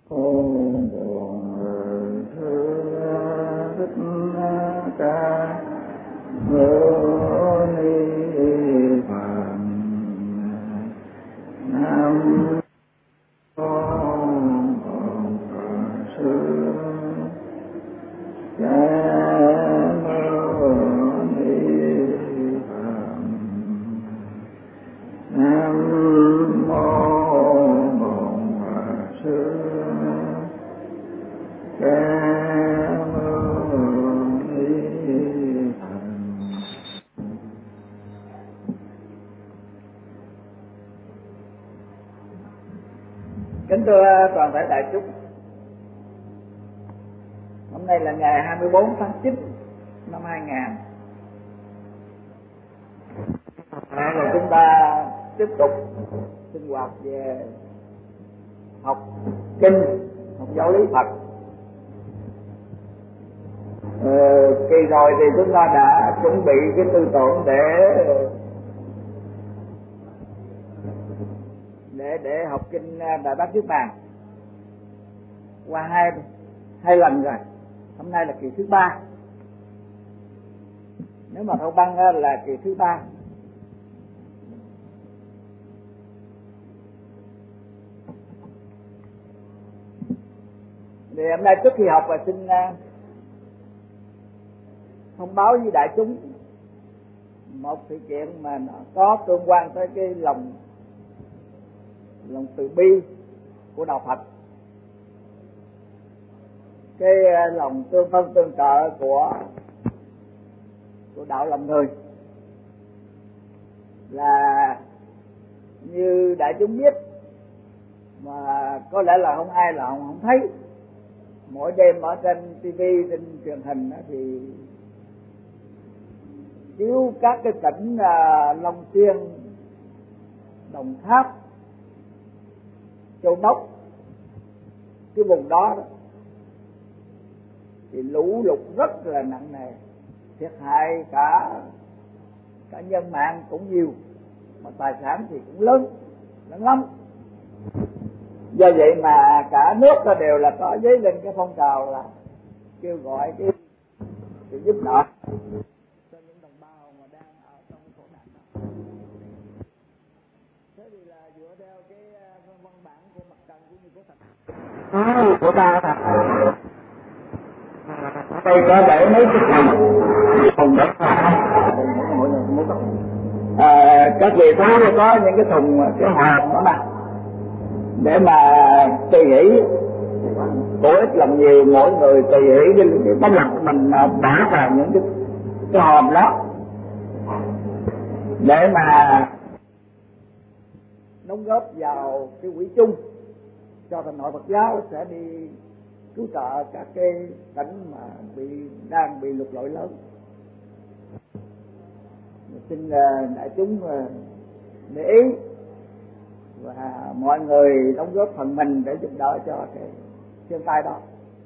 Kính thưa toàn thể đại chúng, hôm nay là ngày 24 tháng 9 năm 2000. Rồi chúng ta tiếp tục sinh hoạt về học kinh, học giáo lý Phật. Kỳ rồi thì chúng ta đã chuẩn bị cái tư tưởng để học kinh Đại Bát Niết Bàn qua hai lần rồi. Hôm nay là kỳ thứ 3. Nếu mà thâu băng là kỳ thứ 3. Thì hôm nay trước khi học là xin thông báo với đại chúng một sự kiện mà nó có tương quan tới cái lòng từ bi của đạo Phật, cái lòng tương thân tương trợ của đạo lòng người. Là như đại chúng biết mà có lẽ là không ai là không thấy, mỗi đêm ở trên TV, trên truyền hình thì chiếu các cái tỉnh Long Xuyên, Đồng Tháp, Châu Đốc, cái vùng đó thì lũ lụt rất là nặng nề, thiệt hại cả nhân mạng cũng nhiều, mà tài sản thì cũng lớn lắm. Do vậy mà cả nước đều là có dấy lên cái phong trào là kêu gọi cái sự giúp đỡ cho những đồng bào mà đang ở trong cái khổ nạn đó. Thế thì là dựa theo cái văn bản của mặt trận cũng như của Phật của ta đây có để mấy cái thùng để các vị thấy có những cái thùng, cái hòm đó mà để mà tùy hỷ, bổ ích lòng nhiều, mỗi người tùy hỷ cái tấm lòng của mình bỏ vào những cái hòm đó để mà đóng góp vào cái quỹ chung cho Thành Hội Phật giáo sẽ đi cứu trợ các cái tỉnh mà đang bị lụt lội lớn. Xin đại chúng để ý và mọi người đóng góp phần mình để giúp đỡ cho cái thiên tai đó.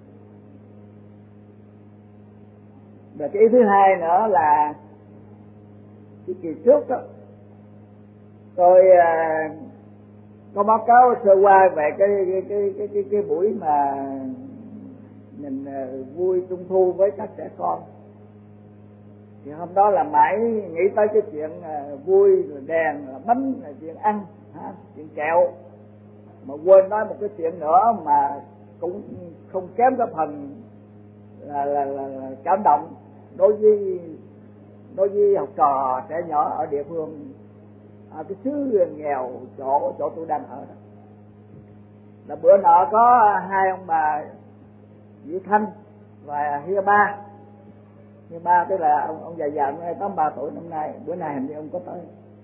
Và cái ý thứ hai nữa là cái kỳ trước đó tôi có báo cáo sơ qua về cái buổi mà mình vui trung thu với các trẻ con. Thì hôm đó là mãi nghĩ tới cái chuyện vui rồi đèn rồi bánh rồi chuyện ăn, chuyện kẹo, mà quên nói một cái chuyện nữa mà cũng không kém cái phần là cảm động đối với học trò trẻ nhỏ ở địa phương, ở cái xứ nghèo chỗ tôi đang ở đó. Là bữa nọ có hai ông bà Diệu Thanh và Hiya Ba. Hiya Ba tức là ông già già 83 tuổi năm nay, bữa nay hình như ông có tới.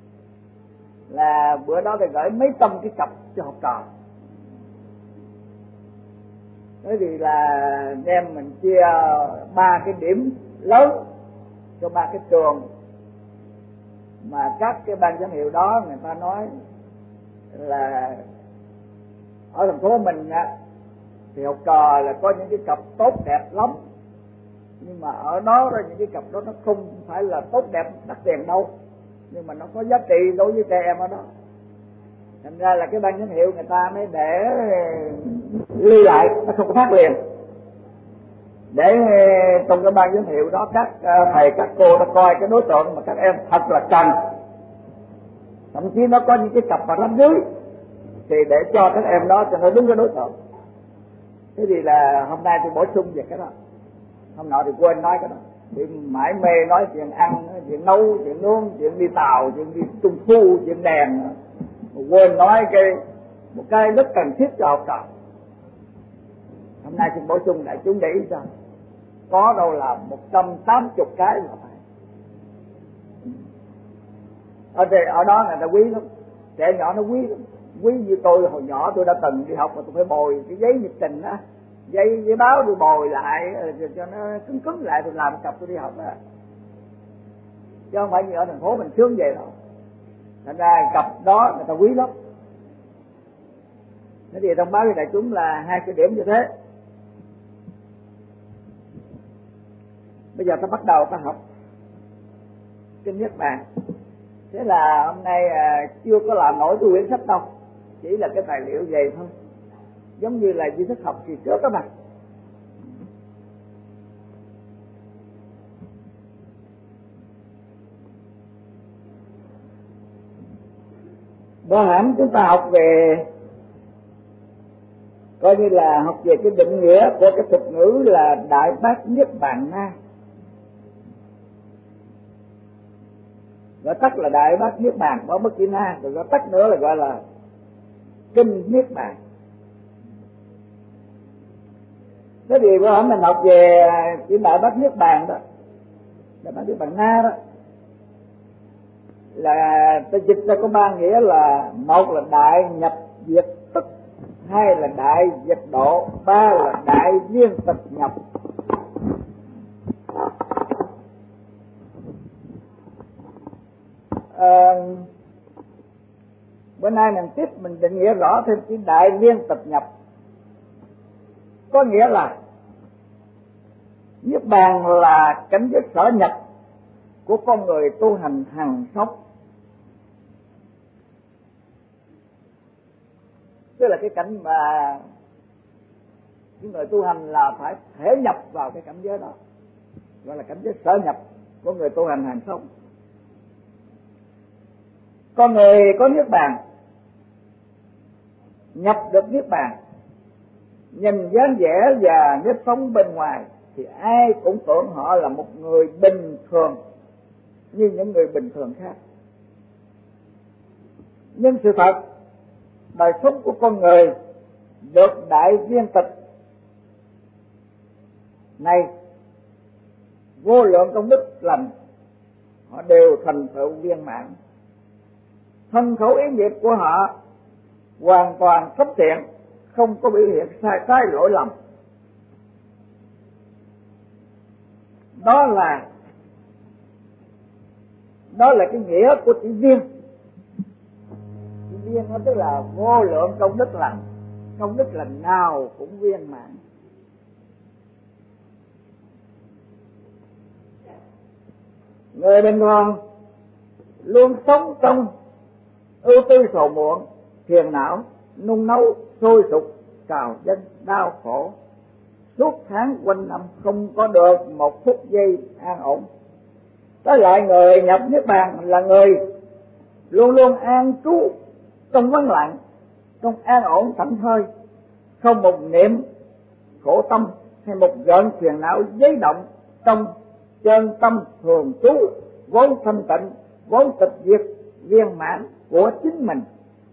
Là bữa đó thì gửi mấy trăm cái cặp cho học trò. Thế thì là đem mình chia 3 cái điểm lớn cho 3 cái trường mà các cái ban giám hiệu đó người ta nói là ở thành phố mình thì học trò là có những cái cặp tốt đẹp lắm, nhưng mà ở đó những cái cặp đó nó không phải là tốt đẹp đắt tiền đâu, nhưng mà nó có giá trị đối với trẻ em ở đó. Thành ra là cái ban giám hiệu người ta mới để lưu lại, nó không có phát liền, để trong cái ban giới thiệu đó các thầy các cô đã coi cái đối tượng mà các em thật là cần, thậm chí nó có những cái cặp và lắm dưới thì để cho các em đó cho nó đúng cái đối tượng. Thế thì là hôm nay tôi bổ sung về cái đó, hôm nọ thì quên nói cái đó, thì mãi mê nói chuyện ăn, chuyện nấu, chuyện nướng, chuyện đi tàu, chuyện đi trung thu, chuyện đèn, quên nói một cái rất cần thiết cho học trò. Hôm nay xin bổ sung đại chúng để ý cho, có đâu là 180 cái là phải. Ở đó người ta quý lắm, trẻ nhỏ nó quý lắm, quý như tôi hồi nhỏ tôi đã từng đi học mà tôi phải bồi cái giấy nhật trình á, giấy báo tôi bồi lại cho nó cứng lại, tôi làm cặp tôi đi học á, chứ không phải như ở thành phố mình sướng vậy đâu. Thành ra cặp đó người ta quý lắm. Thế thì thông báo với đại chúng là hai cái điểm như thế. Bây giờ ta bắt đầu ta học kinh Niết Bàn. Thế là hôm nay chưa có làm nổi cái quyển sách đâu, chỉ là cái tài liệu về thôi, giống như là di thức học kỳ trước các bạn. Bao hẳn chúng ta học về, coi như là học về cái định nghĩa của cái thuật ngữ là Đại Bát Niết Bàn Na, gọi tắt là Đại Bát Niết Bàn, có bất kỳ na, rồi gọi tắt nữa là gọi là Kinh Niết Bàn. Cái gì bữa hôm mình học về cái Đại Bát Niết Bàn đó, Đại Bát Niết Bàn Na đó, là ta dịch ra có ba nghĩa là: một là đại nhập diệt tức, hai là đại diệt độ, ba là đại viên tịch nhập. Bữa nay mình tiếp mình định nghĩa rõ thêm cái đại viên tịch nhập, có nghĩa là Niết Bàn là cảnh giới sở nhập của con người tu hành hằng sống, tức là cái cảnh mà những người tu hành là phải thể nhập vào cái cảnh giới đó, gọi là cảnh giới sở nhập của người tu hành hằng sống. Con người có Niết Bàn, nhập được Niết Bàn, nhìn dáng vẻ và nếp sống bên ngoài thì ai cũng tưởng họ là một người bình thường như những người bình thường khác. Nhưng sự thật, đời sống của con người được đại viên tịch này, vô lượng công đức lành, họ đều thành tựu viên mãn. Thân khẩu ý nghiệp của họ hoàn toàn thấp thiện, không có biểu hiện sai trái lỗi lầm. Đó là cái nghĩa của chữ viên. Chữ viên nó tức là vô lượng công đức lành, công đức lành nào cũng viên mãn. Người bình thường luôn sống trong ưu tư sầu muộn, phiền não, nung nấu, sôi sục, cào danh, đau khổ, suốt tháng quanh năm không có được một phút giây an ổn. Tới lại người nhập Niết Bàn là người luôn luôn an trú trong vắng lặng, trong an ổn thảnh thơi, không một niệm khổ tâm hay một gợn phiền não giấy động trong chân tâm thường trú vốn thanh tịnh, vốn tịch diệt viên mãn của chính mình.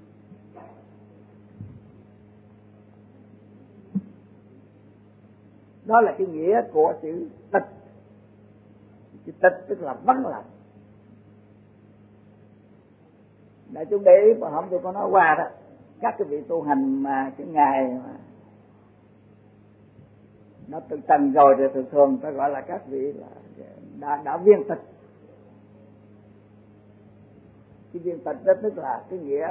Đó là cái nghĩa của chữ tịch. Chữ tịch tức là vắng lặng. Đại chúng để ý mà hôm tôi có nói qua đó, các cái vị tu hành mà cái ngày mà nó từ trần rồi thì thường ta gọi là các vị là đã viên tịch. Cái viên tịch đó tức là cái nghĩa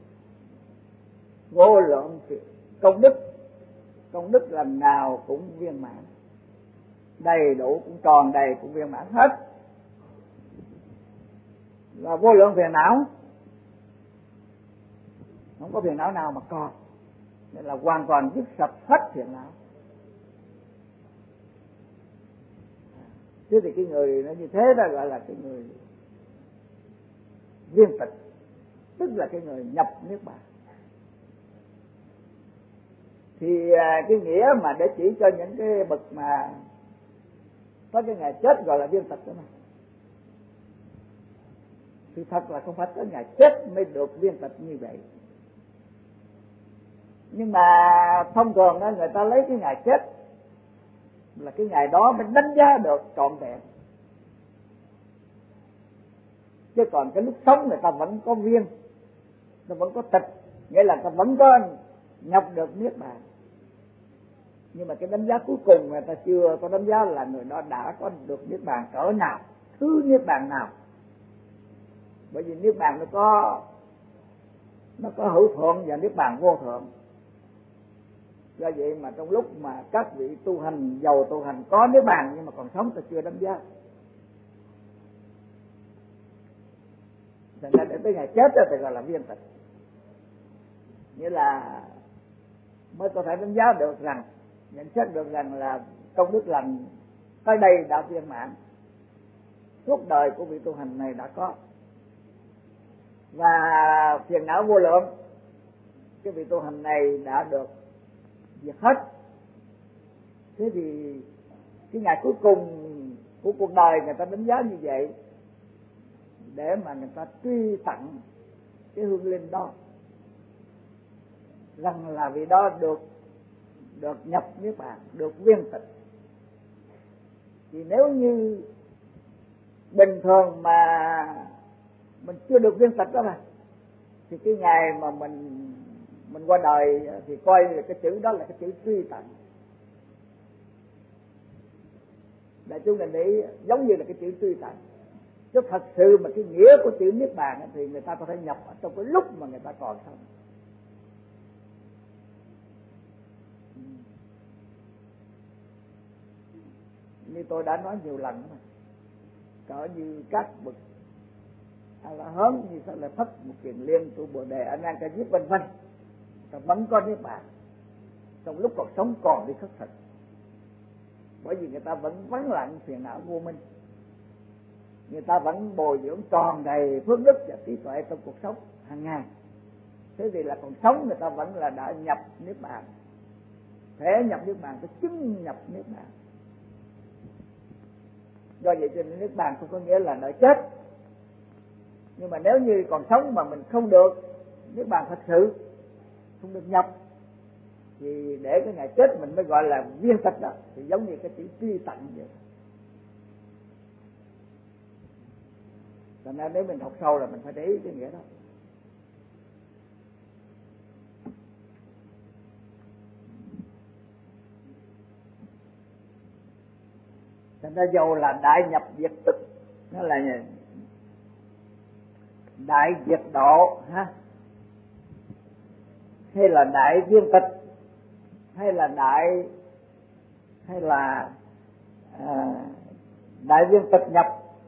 vô lượng công đức lần nào cũng viên mãn, đầy đủ cũng tròn đầy cũng viên mãn hết. Và vô lượng phiền não, không có phiền não nào mà còn. nên là hoàn toàn dứt sạch hết phiền não. Thế thì cái người nó như thế đó gọi là cái người viên tịch, tức là cái người nhập niết bàn. Thì cái nghĩa mà để chỉ cho những cái bậc mà có cái ngày chết gọi là viên tịch đó mà. Thì thật là không phải tới ngày chết mới được viên tịch như vậy. Nhưng mà thông thường đó, người ta lấy cái ngày chết là cái ngày đó mới đánh giá được trọn vẹn. Chứ còn cái lúc sống người ta vẫn có viên, nó vẫn có tịch, nghĩa là ta vẫn có nhập được niết bàn. Nhưng mà cái đánh giá cuối cùng người ta chưa có đánh giá là người đó đã có được niết bàn cỡ nào, thứ niết bàn nào. Bởi vì niết bàn nó có hữu thượng và niết bàn vô thượng. Do vậy mà trong lúc mà các vị tu hành giàu tu hành có niết bàn nhưng mà còn sống ta chưa đánh giá. Thành ra đến tới ngày chết đó thì gọi là viên tịch. Nghĩa là mới có thể đánh giá được rằng, nhận xét được rằng là công đức lành tới đây đã viên mãn, suốt đời của vị tu hành này đã có, và phiền não vô lượng cái vị tu hành này đã được diệt hết. Thế thì cái ngày cuối cùng của cuộc đời người ta đánh giá như vậy để mà người ta truy tặng cái hương linh đó, rằng là vị đó được nhập niết bàn, được viên tịch. Thì nếu như bình thường mà mình chưa được viên tịch đó mà, thì cái ngày mà mình qua đời thì coi cái chữ đó là cái chữ truy tặng. Đại chúng mình nghĩ giống như là cái chữ truy tặng, chứ thật sự mà cái nghĩa của chữ niết bàn thì người ta có thể nhập ở trong cái lúc mà người ta còn sống. Như tôi đã nói nhiều lần mà, cỡ như các bậc A-la-hán như Sa La Phất, một Kiền Liên, Tu Bồ Đề, A Nan Ca Diếp vân vân, ta vẫn có niết bàn trong lúc còn sống, còn đi khất thực. Bởi vì người ta vẫn vắng lặng phiền não vô minh, người ta vẫn bồi dưỡng tròn đầy phước đức và trí tuệ trong cuộc sống hàng ngày. Thế thì là còn sống người ta vẫn là đã nhập niết bàn. Thể nhập niết bàn phải chứng nhập niết bàn. Do vậy cho nên niết bàn không có nghĩa là đợi chết. Nhưng mà nếu như còn sống mà mình không được niết bàn thật sự, không được nhập, thì để cái ngày chết mình mới gọi là viên tịch đó. Thì giống như cái chữ truy tặng vậy. Cho nên nếu mình học sâu là mình phải để ý cái nghĩa đó. Thành ra dầu là đại nhập diệt tịch, nó là đại diệt độ ha, hay là đại viên tịch, hay là đại viên tịch nhập,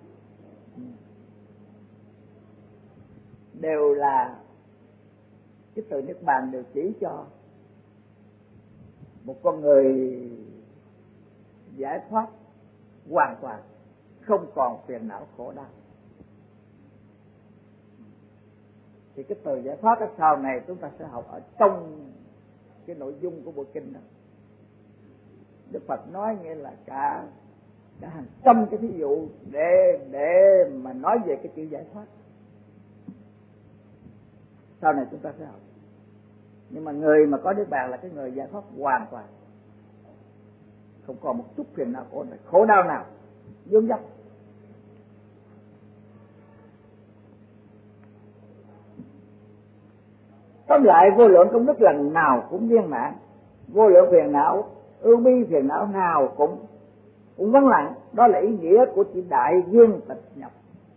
đều là cái từ niết bàn đều chỉ cho một con người giải thoát hoàn toàn, không còn phiền não khổ đau. Thì cái từ giải thoát ở sau này chúng ta sẽ học ở trong cái nội dung của bộ kinh đó. Đức Phật nói nghĩa là cả hàng trăm cái ví dụ để mà nói về cái chữ giải thoát. Sau này chúng ta sẽ học. Nhưng mà người mà có niết bàn là cái người giải thoát hoàn toàn, không còn một chút phiền nào khổ đau nào vướng dấp. Tóm lại vô lượng công đức lần nào cũng viên mãn, vô lượng phiền não, ưu bi phiền não nào cũng vắng lặng. Đó là ý nghĩa của chữ đại viên tịch nhập.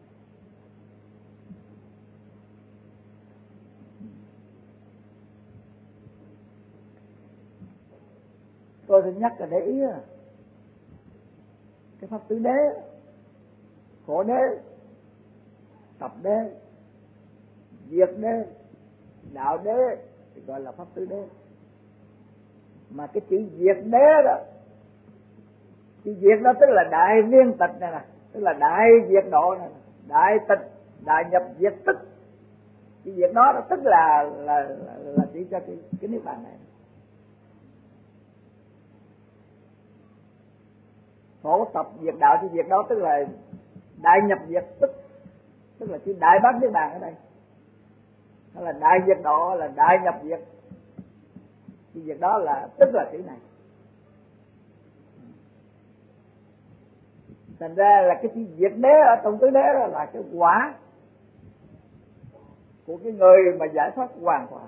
Tôi sẽ nhắc là để ý cái pháp tứ đế, khổ đế, tập đế, diệt đế, đạo đế thì gọi là pháp tứ đế. Mà cái chữ diệt đế đó, chữ diệt đó tức là đại viên tịch này nè, tức là đại diệt độ này, đại tịch, đại nhập diệt tức. Cái việc đó tức là chỉ cho cái niết bàn này. Phổ tập diệt đạo thì việc đó tức là đại nhập diệt tức là chữ đại bát niết bàn ở đây. Đó là đại diệt độ, là đại nhập diệt. Cái việc đó là tức là chữ này. Thành ra là cái chữ diệt đế ở trong tứ đế đó là cái quả của cái người mà giải thoát hoàn toàn,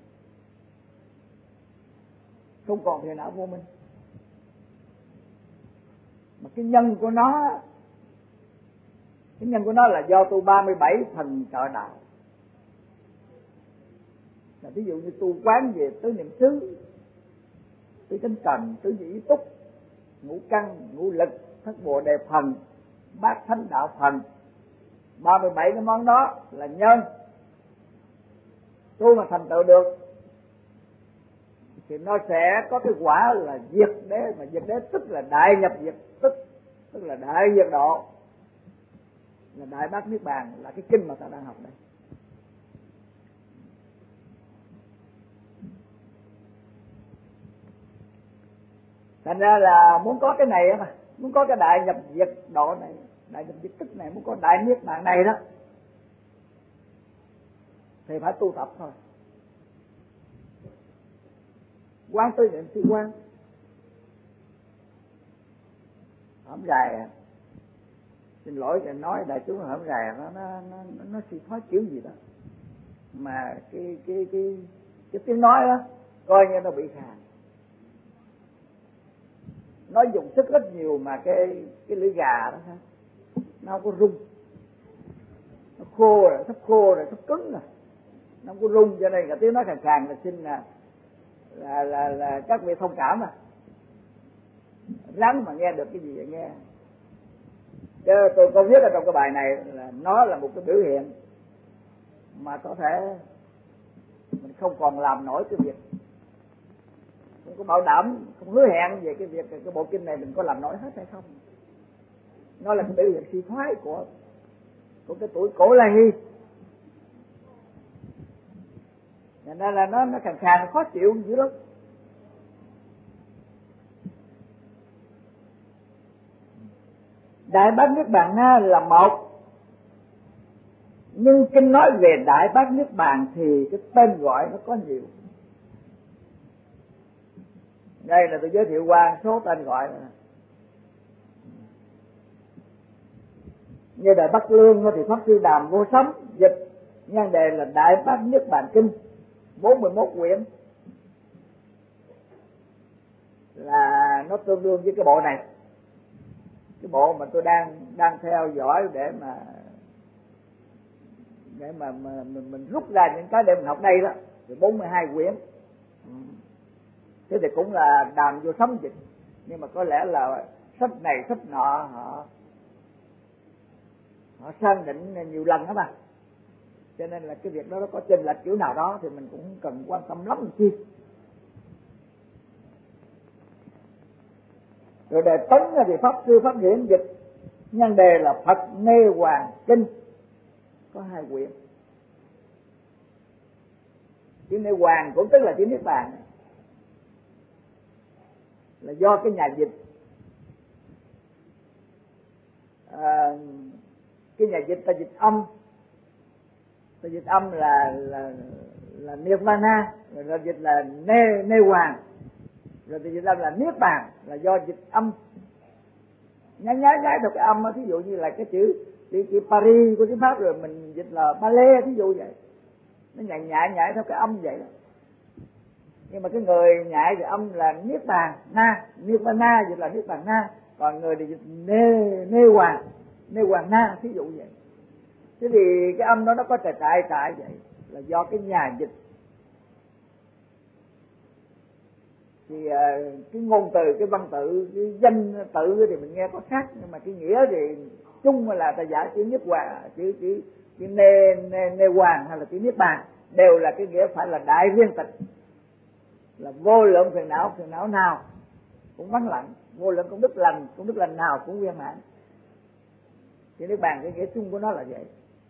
không còn phiền não vô minh. Mà cái nhân của nó là do tu 37 phần trợ đạo. Là ví dụ như tu quán về tứ niệm xứ, tứ chánh cần, tứ nhị túc, ngũ căn, ngũ lực, thất bồ đề phần, bát thánh đạo phần, 37 cái món đó là nhân. Tu mà thành tựu được thì nó sẽ có cái quả là diệt đế, mà diệt đế tức là đại nhập diệt tức là đại diệt độ, là đại bát niết bàn, là cái kinh mà ta đang học đây. Thành ra là muốn có cái này mà, muốn có cái đại nhập diệt độ này, đại nhập diệt tức này, muốn có đại niết bàn này đó thì phải tu tập thôi. Quán tư niệm xứ quán. Hổng dài xin lỗi để nói đại chúng, hổng dài nó suy thoái kiểu gì đó mà cái tiếng nói đó coi như nó bị khàn, nó dùng sức rất nhiều mà cái lưỡi gà đó nó không có rung, nó khô rồi, sắp khô rồi, sắp cứng rồi, nó không có rung, cho nên cả tiếng nói khàn khàn là xin là các vị thông cảm à, lắng mà nghe được cái gì vậy nghe. Chứ tôi có viết ở trong cái bài này là nó là một cái biểu hiện mà có thể mình không còn làm nổi cái việc, không có bảo đảm, không hứa hẹn về cái việc cái bộ kinh này mình có làm nổi hết hay không. Nó là cái biểu hiện suy thoái của cái tuổi cổ La Hy. Nên là nó khàn khàn, khó chịu dữ lắm. Đại bát niết bàn Na là một, nhưng kinh nói về đại bát niết bàn thì cái tên gọi nó có nhiều. Đây là tôi giới thiệu qua số tên gọi này. Như Đại Bắc Lương thì Pháp Sư Đàm Vô Sống dịch nhan đề là Đại Bát Niết Bàn Kinh, 41 quyển, là nó tương đương với cái bộ này, cái bộ mà tôi đang theo dõi để mà mình rút ra những cái để mình học đây đó, thì 42 quyển. Thế thì cũng là Đàm Vô Sống dịch, nhưng mà có lẽ là sách này sách nọ họ sang định nhiều lần đó mà, cho nên là cái việc đó nó có chênh lệch kiểu nào đó thì mình cũng cần quan tâm lắm chi. Rồi đề Tấn thì Pháp Sư Pháp Hiển dịch nhân đề là Phật Nê Hoàng Kinh, có 2 quyển. Chữ Nê Hoàng cũng tức là chữ Niết Bàn, là do cái nhà dịch cái nhà dịch ta dịch âm, ta dịch âm là Nirvana, rồi dịch là Nê Hoàng, rồi ta dịch âm là Niết Bàn, là do dịch âm nhái theo cái âm. Thí dụ như là cái chữ Paris của tiếng Pháp rồi mình dịch là Palais, thí dụ vậy, nó nhại theo cái âm vậy đó. Nhưng mà cái người nhại thì âm là Niết Bàn Na, Nirvana dịch là Niết Bàn Na, còn người thì dịch Nê Hoàng Na, thí dụ vậy. Thế thì cái âm đó nó có trại vậy, là do cái nhà dịch. Thì cái ngôn từ, cái văn tự, cái danh tự thì mình nghe có khác, nhưng mà cái nghĩa thì chung là ta giải chữ Niết Hoàng, chữ Nê Hoàng hay là chữ Niết Bàn đều là cái nghĩa phải là đại viên tịch. là vô lượng phiền não nào cũng vắng lặng, vô lượng công đức lành nào cũng viên mãn. Thì Niết Bàn cái nghĩa chung của nó là vậy.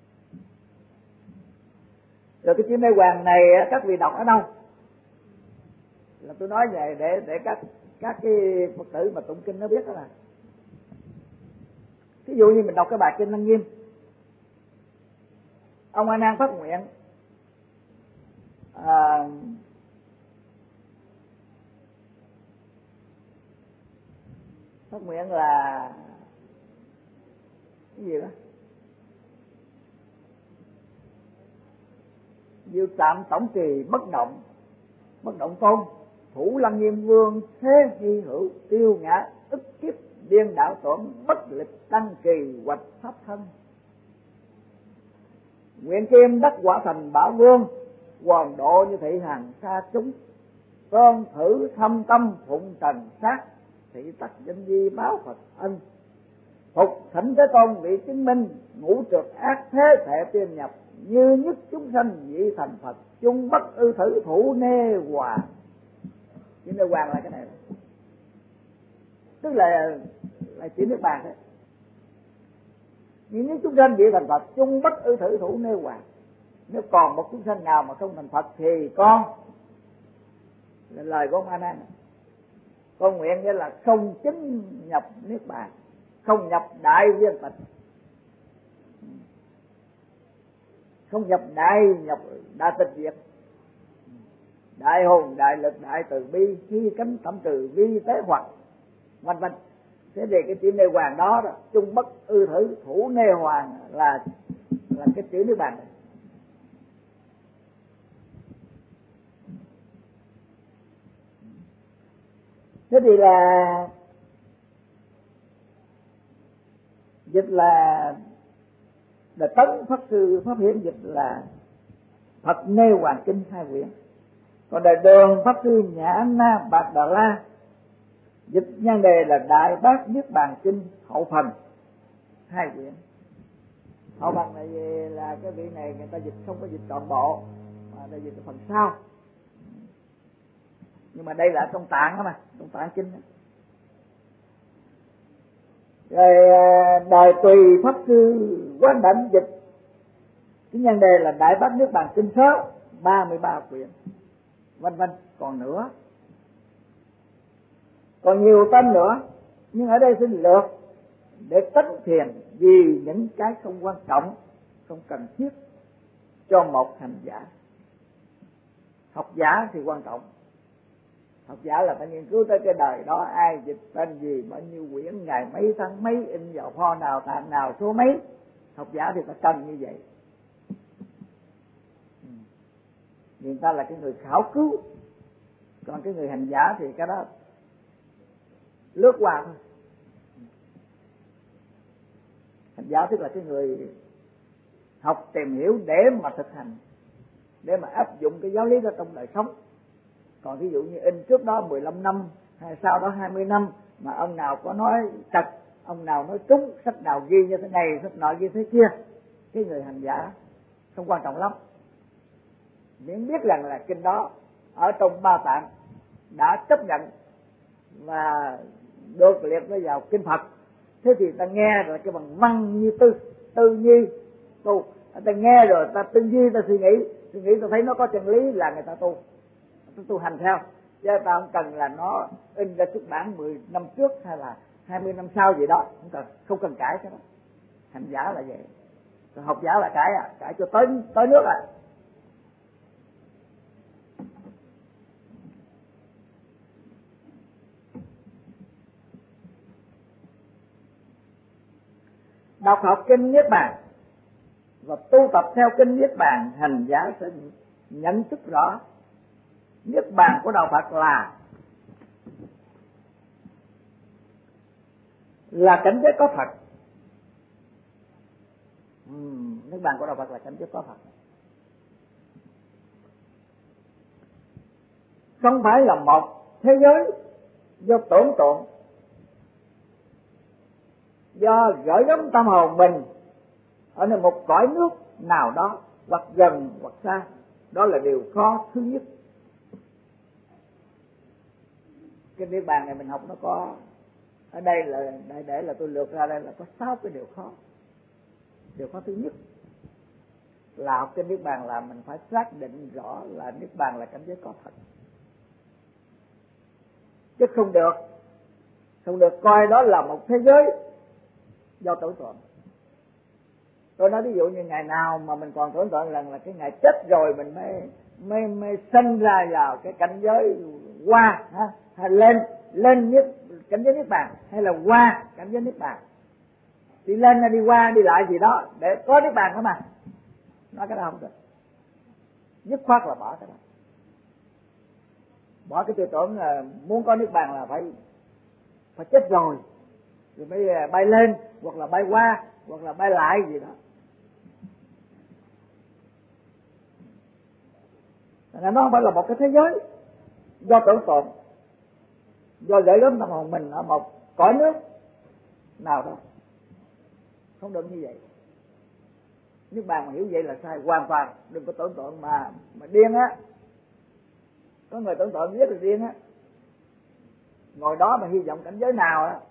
Rồi cái chữ Mê Hoàng này các vị đọc ở đâu? Là tôi nói vậy để các cái Phật tử mà tụng kinh nó biết đó là, ví dụ như mình đọc cái bài kinh Lăng Nghiêm, ông A Nan phát nguyện phát nguyện là cái gì đó, diệu tạm tổng trì bất động tôn, thủ Lăng Nghiêm vương thế hy hữu, tiêu ngã ức kiếp điên đảo tổn, bất lịch tăng kỳ hoạch pháp thân. Nguyện kim đắc quả thành bảo vương, hoàng độ như thị hàng xa chúng, tôn thử thâm tâm phụng trần sát, thị tắc danh di báo Phật ân. Phục thỉnh Thế Tôn vị chứng minh, ngũ trượt ác thế thể tiên nhập, như nhất chúng sanh vị thành Phật, chung bất ư thử thủ nê hòa. Chữ nê hoàng là cái này, tức là chữ Niết Bàn đấy. Những nhất chúng sanh vị thành Phật, chung bất ư thử thủ nê hòa. Nếu còn một chúng sanh nào mà không thành Phật thì con, là lời của ông A Nan, con nguyện nghĩa là không chứng nhập Niết Bàn, không nhập đại viên tịch, không nhập đại tịch diệt, đại hồn đại lực đại từ bi, khi cấm thẩm trừ vi tế hoặc vân vân. Thế thì cái chữ nê hoàng đó, chung bất ư thử thủ nê hoàng là cái chữ Niết Bàn này. Thế thì là dịch là Tấn Pháp Sư Pháp Hiển dịch là Phật Nê Hoàng Kinh 2 quyển. Còn Đại Đường Pháp Sư Nhã Na Bạc Đà La dịch nhan đề là Đại Bát Niết Bàn Kinh hậu phần 2 quyển. Hậu phần này là cái vị này người ta dịch không có dịch trọn bộ, mà ta dịch phần sau. Nhưng mà đây là trong tạng đó mà, trong tạng kinh đó. Rồi Đại Tùy Pháp Sư Quán Đảnh dịch cái nhan đề là Đại Bát Niết Bàn Kinh số 33 quyển, vân vân, còn nữa, còn nhiều tên nữa, nhưng ở đây xin lược để tánh thiền vì những cái không quan trọng, không cần thiết cho một hành giả. Học giả thì quan trọng, học giả là phải nghiên cứu tới cái đời đó ai dịch tên gì, bao nhiêu quyển, ngày mấy tháng mấy, in vào kho nào, tạng nào, số mấy. Học giả thì phải cần như vậy. Người ta là cái người khảo cứu, còn cái người hành giả thì cái đó lướt qua thôi. Hành giả tức là cái người học tìm hiểu để mà thực hành, để mà áp dụng cái giáo lý đó trong đời sống. Còn ví dụ như in trước đó 15 năm hay sau đó 20 năm mà ông nào có nói trật, ông nào nói trúng, sách nào ghi như thế này, sách nọ ghi thế kia, cái người hành giả không quan trọng lắm, miễn biết rằng là kinh đó ở trong ba tạng đã chấp nhận và được liệt nó vào kinh Phật. Thế thì ta nghe rồi cái bằng văn như tư nhi tu, ta nghe rồi ta tư duy, ta suy nghĩ ta thấy nó có chân lý là người ta tu hành theo, chứ ta không cần là nó in ra xuất bản 10 năm trước hay là 20 năm sau gì đó, không cần cãi cái đó. Hành giả là vậy, còn học giả là cãi cho tới nước à. Đọc học kinh Niết Bàn và tu tập theo kinh Niết Bàn, hành giả sẽ nhận thức rõ Niết Bàn của đạo Phật là cảnh giới có Phật. Niết Bàn của đạo Phật là cảnh giới có Phật, không phải là một thế giới do tưởng tượng, do gửi gắm tâm hồn mình ở nơi một cõi nước nào đó, hoặc gần hoặc xa. Đó là điều khó thứ nhất. Cái niết bàn này mình học nó có ở đây là để là tôi lược ra đây là có 6 cái điều khó. Điều khó thứ nhất là học cái niết bàn là mình phải xác định rõ là niết bàn là cảnh giới có thật, chứ không được coi đó là một thế giới do tưởng tượng. Tôi nói ví dụ như ngày nào mà mình còn tưởng tượng rằng là cái ngày chết rồi mình mới sinh ra vào cái cảnh giới qua hay lên nhất cảnh giới niết bàn, hay là qua cảnh giới niết bàn, đi lên hay đi qua đi lại gì đó để có niết bàn đó mà. Nói cái đó không được, dứt khoát là bỏ cái đó, bỏ cái tư tưởng là muốn có niết bàn là phải chết rồi mới bay lên, hoặc là bay qua, hoặc là bay lại gì đó. Nó không phải là một cái thế giới do tưởng tượng, do gửi gắm tâm hồn mình ở một cõi nước nào đó, không được như vậy. Niết bàn mà hiểu vậy là sai hoàn toàn. Đừng có tưởng tượng mà điên á. Có người tưởng tượng biết là điên á, ngồi đó mà hy vọng cảnh giới nào á,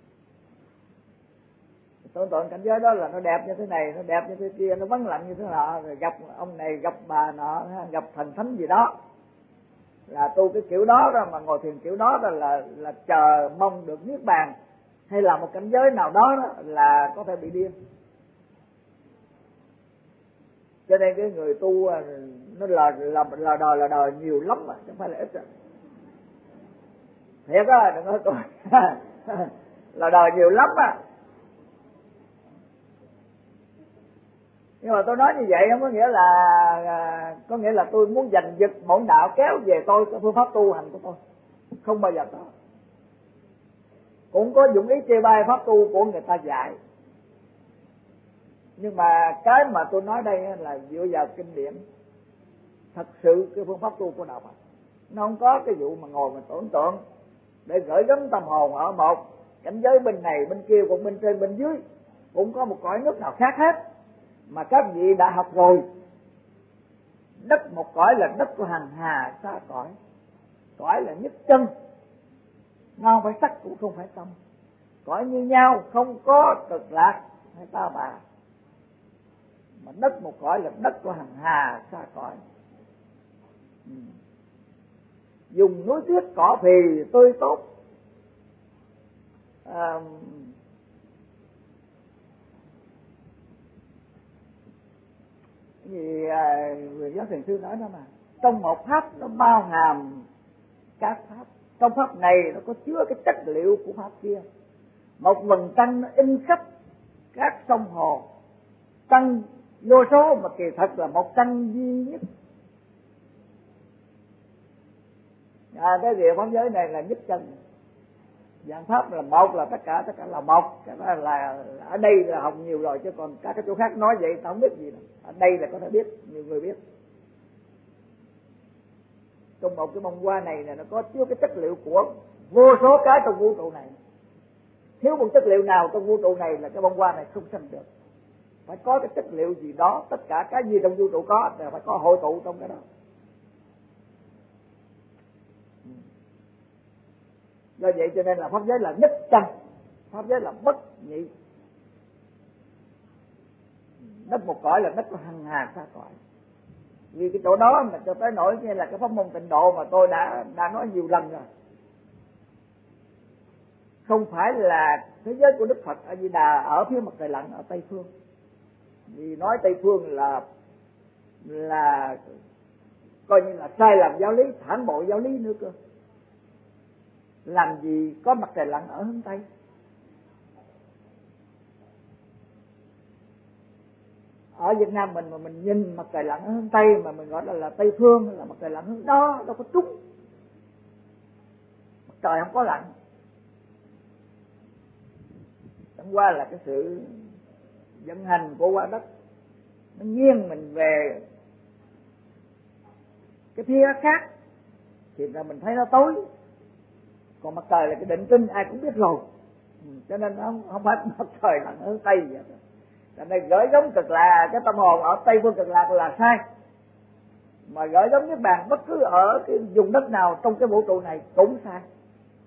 tưởng tượng cảnh giới đó là nó đẹp như thế này, nó đẹp như thế kia, nó vắng lặng như thế nọ, rồi gặp ông này gặp bà nọ, gặp thần thánh gì đó, là tu cái kiểu đó đó, mà ngồi thiền kiểu đó đó là chờ mong được niết bàn, hay là một cảnh giới nào đó, đó là có thể bị điên. Cho nên cái người tu nó là đòi nhiều lắm mà, chứ không phải là ít. Thiệt á, đừng nói tôi là đòi nhiều lắm á. Nhưng mà tôi nói như vậy không có nghĩa là tôi muốn giành giật bổn đạo kéo về tôi cái phương pháp tu hành của tôi, không bao giờ có. Cũng có dụng ý chê bai pháp tu của người ta dạy, nhưng mà cái mà tôi nói đây là dựa vào kinh điển. Thật sự cái phương pháp tu của đạo Phật nó không có cái vụ mà ngồi mà tưởng tượng để gửi gắm tâm hồn ở một cảnh giới bên này bên kia, cũng bên trên bên dưới, cũng có một cõi nước nào khác hết mà các vị đã học rồi. Đất một cõi là đất của hằng hà xa cõi, cõi là nhất chân, nó không phải sắc cũng không phải tâm, cõi như nhau, không có cực lạc hay ta bà. Mà đất một cõi là đất của hằng hà xa cõi. Dùng núi tuyết cỏ phì tươi tốt, vì người giáo thiền sư nói đó mà, trong một pháp nó bao hàm các pháp, trong pháp này nó có chứa cái chất liệu của pháp kia. Một vầng trăng nó in khắp các sông hồ, trăng vô số mà kỳ thật là một trăng duy nhất. Cái điều pháp giới này là nhất chân, dạng pháp là một, là tất cả là một. Cái đó là ở đây là học nhiều rồi, chứ còn các cái chỗ khác nói vậy tao không biết gì đâu. Ở đây là có thể biết, nhiều người biết. Trong một cái bông hoa này nó có chứa cái chất liệu của vô số cái trong vũ trụ này. Thiếu một chất liệu nào trong vũ trụ này là cái bông hoa này không sinh được. Phải có cái chất liệu gì đó, tất cả cái gì trong vũ trụ có thì phải có hội tụ trong cái đó. Do vậy cho nên là pháp giới là nhất chân, pháp giới là bất nhị. Đất một cõi là đất của hằng hà xa cõi. Vì cái chỗ đó mà cho tới nỗi như là cái pháp môn tịnh độ mà tôi đã nói nhiều lần rồi. Không phải là thế giới của Đức Phật A Di Đà ở phía mặt trời lặn ở Tây phương. Vì nói Tây phương là coi như là sai lầm giáo lý, phản bội giáo lý nữa cơ. Làm gì có mặt trời lặn ở hướng Tây? Ở Việt Nam mình mà mình nhìn mặt trời lặn ở hướng Tây mà mình gọi là Tây phương, là mặt trời lặn hướng đó, đâu có trúng. Mặt trời không có lặn. Chẳng qua là cái sự vận hành của quả đất nó nghiêng mình về cái phía khác thì là mình thấy nó tối. Còn mặt trời là cái định tinh ai cũng biết rồi, cho nên nó không phải mặt trời lặn ở Tây vậy. Cho nên gửi gắm cực là cái tâm hồn ở Tây phương cực lạc là sai. Mà gửi gắm niết bàn bất cứ ở cái vùng đất nào trong cái vũ trụ này cũng sai.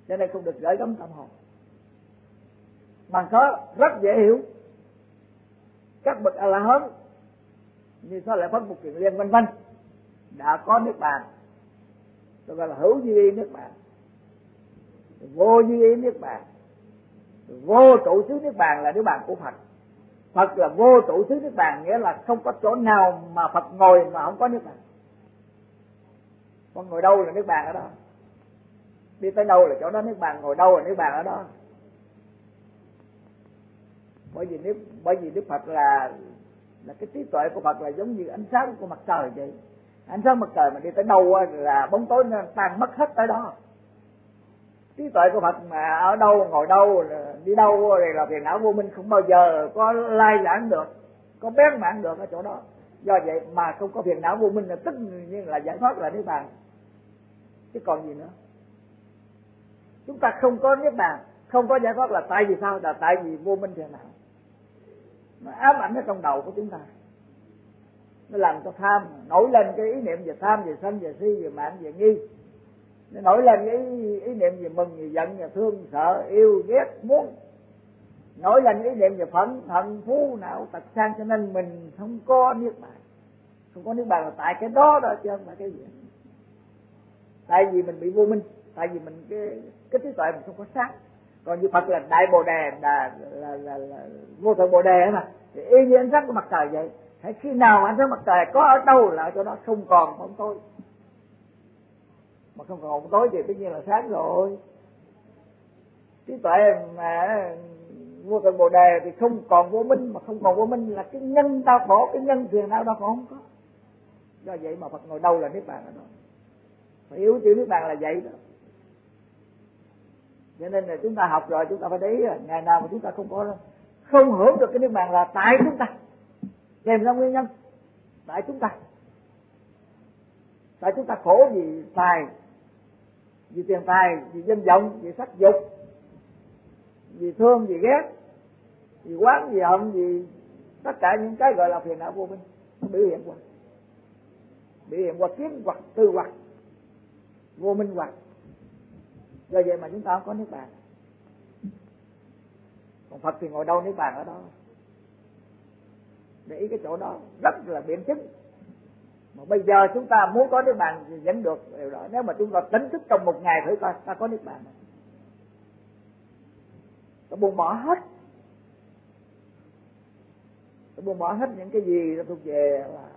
cho nên không được gửi gắm tâm hồn. Bằng đó rất dễ hiểu. Các bậc A La Hán như Xá Lợi Phất, Mục Kiền Liên vân vân đã có niết bàn, tôi gọi là hữu duy y niết bàn, vô duy y niết bàn, vô trụ xứ niết bàn là niết bàn của Phật. Phật là vô trụ xứ niết bàn, nghĩa là không có chỗ nào mà Phật ngồi mà không có niết bàn. Con ngồi đâu là niết bàn ở đó, đi tới đâu là chỗ đó niết bàn, ngồi đâu là niết bàn ở đó. Bởi vì Đức Phật là cái trí tuệ của Phật là giống như ánh sáng của mặt trời vậy. Ánh sáng mặt trời mà đi tới đâu là bóng tối nó tan mất hết tới đó. Trí tuệ của Phật mà ở đâu, ngồi đâu, đi đâu rồi là phiền não vô minh không bao giờ có lai giảng được, có bén mảng được ở chỗ đó. Do vậy mà không có phiền não vô minh là tất nhiên là giải thoát, là niết bàn, chứ còn gì nữa. Chúng ta không có niết bàn, không có giải thoát là tại vì sao? Là tại vì vô minh phiền não nó ám ảnh ở trong đầu của chúng ta, nó làm cho tham nổi lên cái ý niệm về tham, về sân, về si, về mạng, về nghi. Nó nổi lên cái ý niệm về mừng, về giận, về thương, sợ, yêu, ghét, muốn. Nổi lên ý niệm về phẫn, hận, thú, não, tật sang. Cho nên mình không có niết bàn. Không có niết bàn là tại cái đó đó, chứ không phải cái gì. Tại vì mình bị vô minh, tại vì mình cái trí tuệ mình không có sáng. Còn như Phật là đại bồ đề, là vô thượng bồ đề mà, thì y như ánh sáng của mặt trời vậy. Hãy khi nào ánh sáng mặt trời có ở đâu là ở chỗ đó không còn bóng tối. Mà không còn bóng tối thì tất nhiên là sáng rồi. Trí tuệ mà vô thượng bồ đề thì không còn vô minh, mà không còn vô minh là cái nhân đau khổ, cái nhân phiền não đau khổ không có. Do vậy mà Phật ngồi đâu là niết bàn ở đó. Phải yếu chữ niết bàn là vậy đó. Cho nên là chúng ta học rồi chúng ta phải để ý là ngày nào mà chúng ta không hưởng được cái niết bàn là tại chúng ta. Kèm ra nguyên nhân tại chúng ta. Tại chúng ta khổ vì tài, vì tiền tài, vì danh vọng, vì sắc dục, vì thương, vì ghét, vì oán, vì hận, vì tất cả những cái gọi là phiền não vô minh nó biểu hiện qua kiến hoặc tư hoặc vô minh hoặc. Do vậy mà chúng ta không có niết bàn. Còn Phật thì ngồi đâu niết bàn ở đó. Để ý cái chỗ đó rất là biện chứng. Mà bây giờ chúng ta muốn có niết bàn thì vẫn được điều đó. Nếu mà chúng ta tỉnh thức trong một ngày thử coi ta có niết bàn. Ta buông bỏ hết. Ta buông bỏ hết những cái gì thuộc về là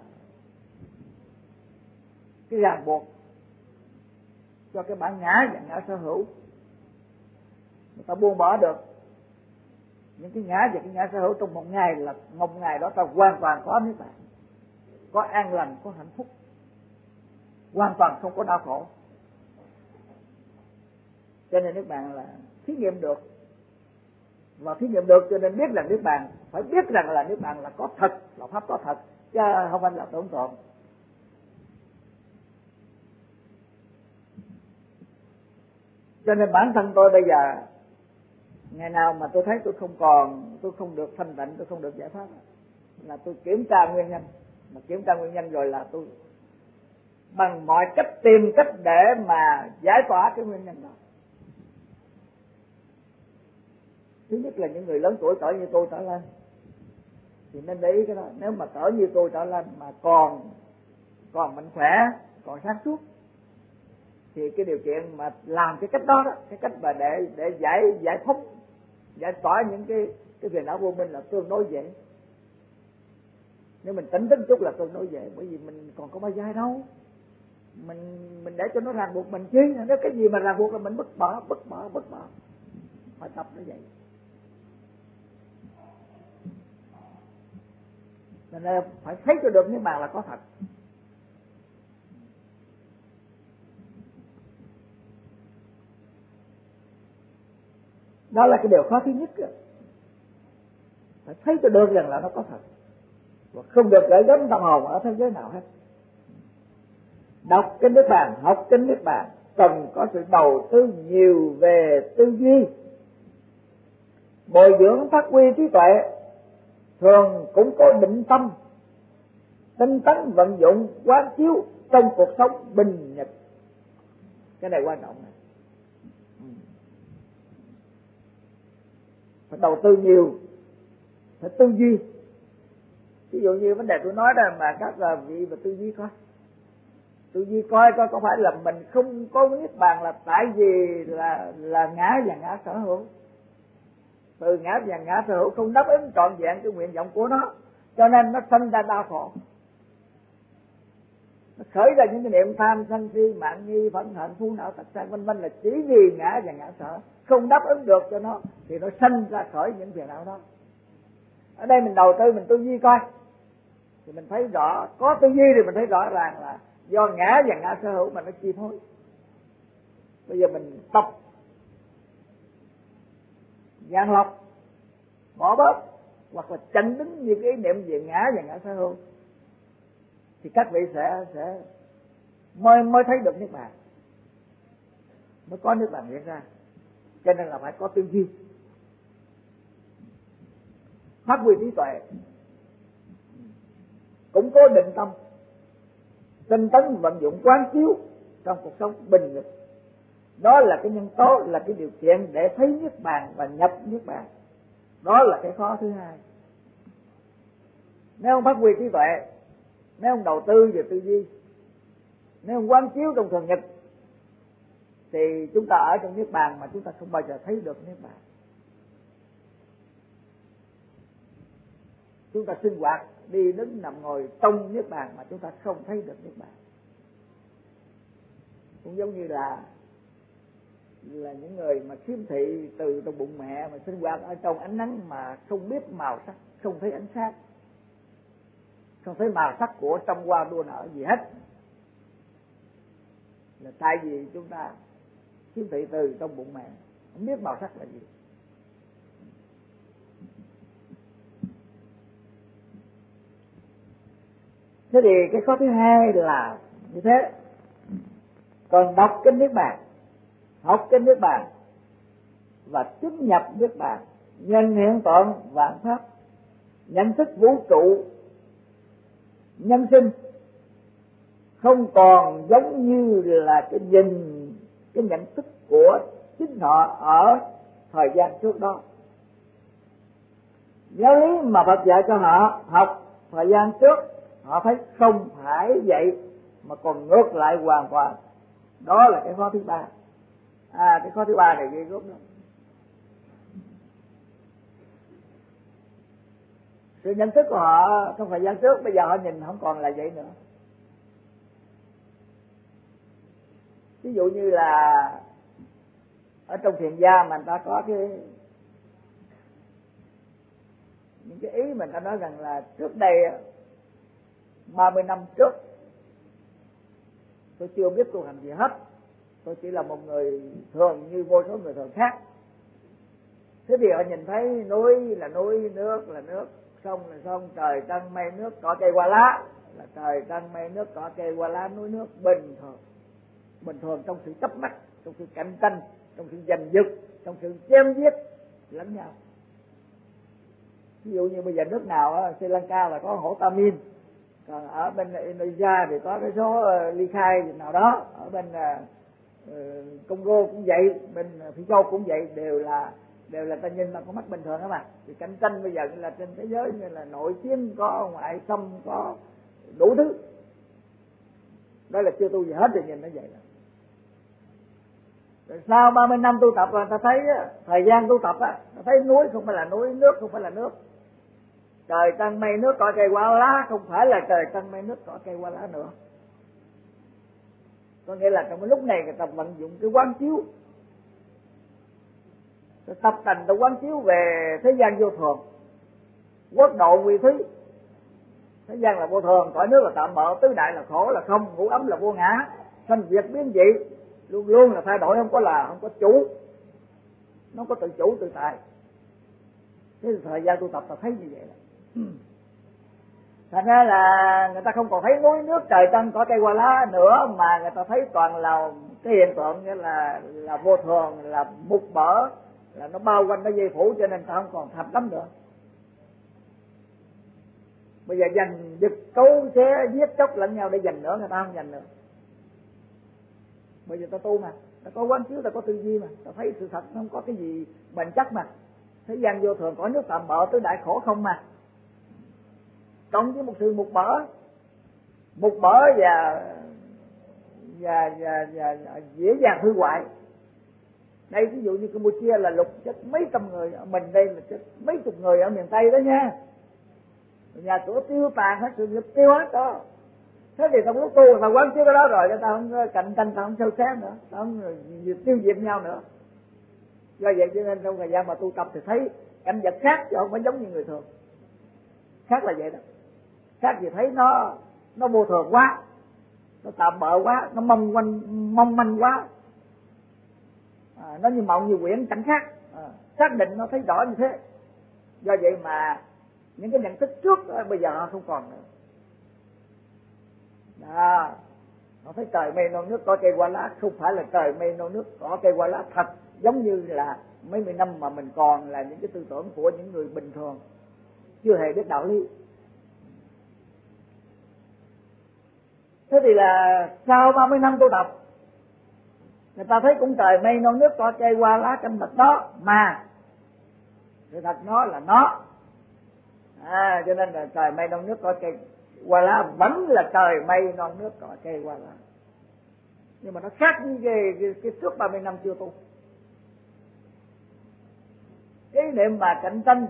cái ràng buộc cho cái bản ngã và ngã sở hữu. Ta buông bỏ được những cái ngã và cái ngã sở hữu trong một ngày, là một ngày đó ta hoàn toàn có niết bàn, có an lành, có hạnh phúc, hoàn toàn không có đau khổ. Cho nên niết bàn là thí nghiệm được, và thí nghiệm được cho nên biết là niết bàn, phải biết rằng là niết bàn là có thật, là pháp có thật, chứ không phải là tưởng tượng. Cho nên bản thân tôi bây giờ ngày nào mà tôi thấy tôi không được thanh tịnh, tôi không được giải thoát, là tôi kiểm tra nguyên nhân. Mà kiểm tra nguyên nhân rồi là tôi bằng mọi cách tìm cách để mà giải tỏa cái nguyên nhân đó. Thứ nhất là những người lớn tuổi cỡ như tôi trở lên thì nên để ý cái đó. Nếu mà cỡ như tôi trở lên mà còn mạnh khỏe, còn sáng suốt, thì cái điều kiện mà làm cái cách đó, cái cách mà để giải phóng, giải tỏa những cái phiền não vô minh là tương đối dễ. Nếu mình tỉnh thức chút là tương đối dễ, bởi vì mình còn có bao giai đâu. Mình để cho nó ràng buộc mình chi? Nếu cái gì mà ràng buộc là mình bứt bỏ. Phải tập nó vậy. Nên phải thấy cho được niết bàn là có thật. Đó là cái điều khó thứ nhất. Phải thấy cho được rằng là nó có thật, và không được gửi gắm tâm hồn ở thế giới nào hết. Đọc kinh Niết Bàn, học kinh Niết Bàn cần có sự đầu tư nhiều về tư duy, bồi dưỡng phát huy trí tuệ, thường cũng có định tâm, tinh tấn vận dụng quán chiếu trong cuộc sống bình nhật. Cái này quan trọng này. phải đầu tư nhiều, phải tư duy. Ví dụ như vấn đề tôi nói đó, mà các vị mà tư duy coi có phải là mình không có niết bàn là tại vì là ngã và ngã sở hữu. Từ ngã và ngã sở hữu không đáp ứng trọn vẹn cái nguyện vọng của nó, cho nên nó sinh ra đau khổ. Nó khởi ra những cái niệm tham sân si mạn nghi phẫn hận phú não tật sang vân vân là chỉ vì ngã và ngã sở không đáp ứng được cho nó thì nó sinh ra khởi những phiền não đó. Ở đây mình đầu tư, mình tư duy coi thì mình thấy rõ, có tư duy thì mình thấy rõ ràng là do ngã và ngã sở hữu mà nó chi phối. Bây giờ mình tập gian lọc, bỏ bớt hoặc là chặn đứng những cái ý niệm về ngã và ngã sở hữu thì các vị sẽ mới thấy được niết bàn, mới có niết bàn hiện ra. Cho nên là phải có tư duy, phát huy trí tuệ, củng cố định tâm, tinh tấn vận dụng quán chiếu trong cuộc sống bình thường. Đó là cái nhân tố, là cái điều kiện để thấy niết bàn và nhập niết bàn. Đó là cái khó thứ hai. Nếu không phát huy trí tuệ, nếu không đầu tư về tư duy, nếu không quán chiếu trong thường nhật thì chúng ta ở trong niết bàn mà chúng ta không bao giờ thấy được niết bàn. Chúng ta sinh hoạt, đi đứng nằm ngồi trong niết bàn mà chúng ta không thấy được niết bàn. Cũng giống như là những người mà khiếm thị từ trong bụng mẹ mà sinh hoạt ở trong ánh nắng mà không biết màu sắc, không thấy ánh sáng, không thấy màu sắc của trăm hoa đua nở gì hết, là tại vì chúng ta khiếm thị từ trong bụng mẹ, không biết màu sắc là gì. Thế thì cái khó thứ hai là như thế. Còn đọc kinh niết bàn, học kinh niết bàn và chứng nhập niết bàn, nhân hiện toàn vạn pháp, nhận thức vũ trụ nhân sinh không còn giống như là cái nhận thức của chính họ ở thời gian trước đó. Giáo lý mà Phật dạy cho họ học thời gian trước, họ thấy không phải vậy mà còn ngược lại hoàn toàn. Đó là cái khó thứ ba. Cái khó thứ ba này ghê gớm lắm. Sự nhận thức của họ trong thời gian trước, bây giờ họ nhìn không còn là vậy nữa. Ví dụ như là ở trong thiền gia mà người ta có những cái ý mình ta nói rằng là trước đây 30 năm trước tôi chưa biết tu hành gì hết, tôi chỉ là một người thường như vô số người thường khác. Thế thì họ nhìn thấy núi là núi, nước là nước, sông là sông, trời trăng mây nước cỏ cây hoa lá là trời trăng mây nước cỏ cây hoa lá núi nước, bình thường trong sự chấp mắc, trong sự cạnh tranh, trong sự giành giật, trong sự chém giết lẫn nhau. Ví dụ như bây giờ nước nào Sri Lanka là có hổ Tamin, còn ở bên Indonesia thì có cái số ly khai nào đó, ở bên Congo cũng vậy, bên Phi Châu cũng vậy, đều là ta nhìn bằng con mắt bình thường đó mà. Thì cạnh tranh bây giờ là trên thế giới như là nội chiến, có ngoại xâm, có đủ thứ. Đó là chưa tu gì hết thì nhìn nó vậy đó. Rồi sau 30 năm tu tập rồi ta thấy thời gian tu tập ta thấy núi không phải là núi, nước không phải là nước, trời trăng mây nước cỏ cây hoa lá không phải là trời trăng mây nước cỏ cây hoa lá nữa. Có nghĩa là trong cái lúc này người ta vận dụng cái quán chiếu, tập thành ta quán chiếu về thế gian vô thường, quốc độ quy thí. Thế gian là vô thường, cõi nước là tạm bợ, tứ đại là khổ là không, ngũ ấm là vô ngã, sanh diệt biến dị, luôn luôn là thay đổi, không có chủ, nó không có tự chủ tự tại. Thế thì thời gian tu tập ta thấy như vậy. Thành ra là người ta không còn thấy núi nước trời trăng cỏ cây hoa lá nữa, mà người ta thấy toàn là cái hiện tượng nghĩa là vô thường, là mục bở, là nó bao quanh, nó dây phủ, cho nên ta không còn thập lắm nữa. Bây giờ giành giật cấu xé giết chóc lẫn nhau để giành nữa, người ta không giành nữa. Bây giờ ta tu mà, ta có quán chiếu, ta có tư duy mà, ta thấy sự thật nó không có cái gì bền chắc mà. thế gian vô thường, cõi nước tạm bợ tứ đại khổ không mà, cộng với một sự mục bỡ và dễ dàng hư hoại. Đây ví dụ như Campuchia là lục chết mấy trăm người, ở mình đây là chết mấy chục người ở miền Tây đó nha, nhà cửa tiêu tàn hết, sự nghiệp tiêu hết đó. Thế thì trong lúc tu người ta quán chiếu cái đó rồi, người ta không cạnh tranh, ta không sâu xé nữa, ta không tiêu diệt nhau nữa. Do vậy cho nên trong thời gian mà tu tập thì thấy cảnh vật khác chứ không phải giống như người thường. Khác là vậy đó. Khác thì thấy nó vô thường quá, nó tạm bợ quá, nó mong manh quá, nó như mộng như quyển chẳng khác. Xác định nó thấy rõ như thế. Do vậy mà những cái nhận thức trước đó, bây giờ họ không còn nữa. Đó, họ thấy trời mây non nước cỏ cây hoa lá không phải là trời mây non nước cỏ cây hoa lá thật, giống như là mấy mươi năm mà mình còn là những cái tư tưởng của những người bình thường chưa hề biết đạo lý. Thế thì là sau 30 năm tu tập, người ta thấy cũng trời mây non nước cỏ cây hoa lá cảnh vật đó, mà sự thật nó là nó. Cho nên là trời mây non nước cỏ cây hoa lá vẫn là trời mây non nước cỏ cây hoa lá, nhưng mà nó khác với cái trước 30 năm chưa tu. Cái niệm mà cạnh tranh,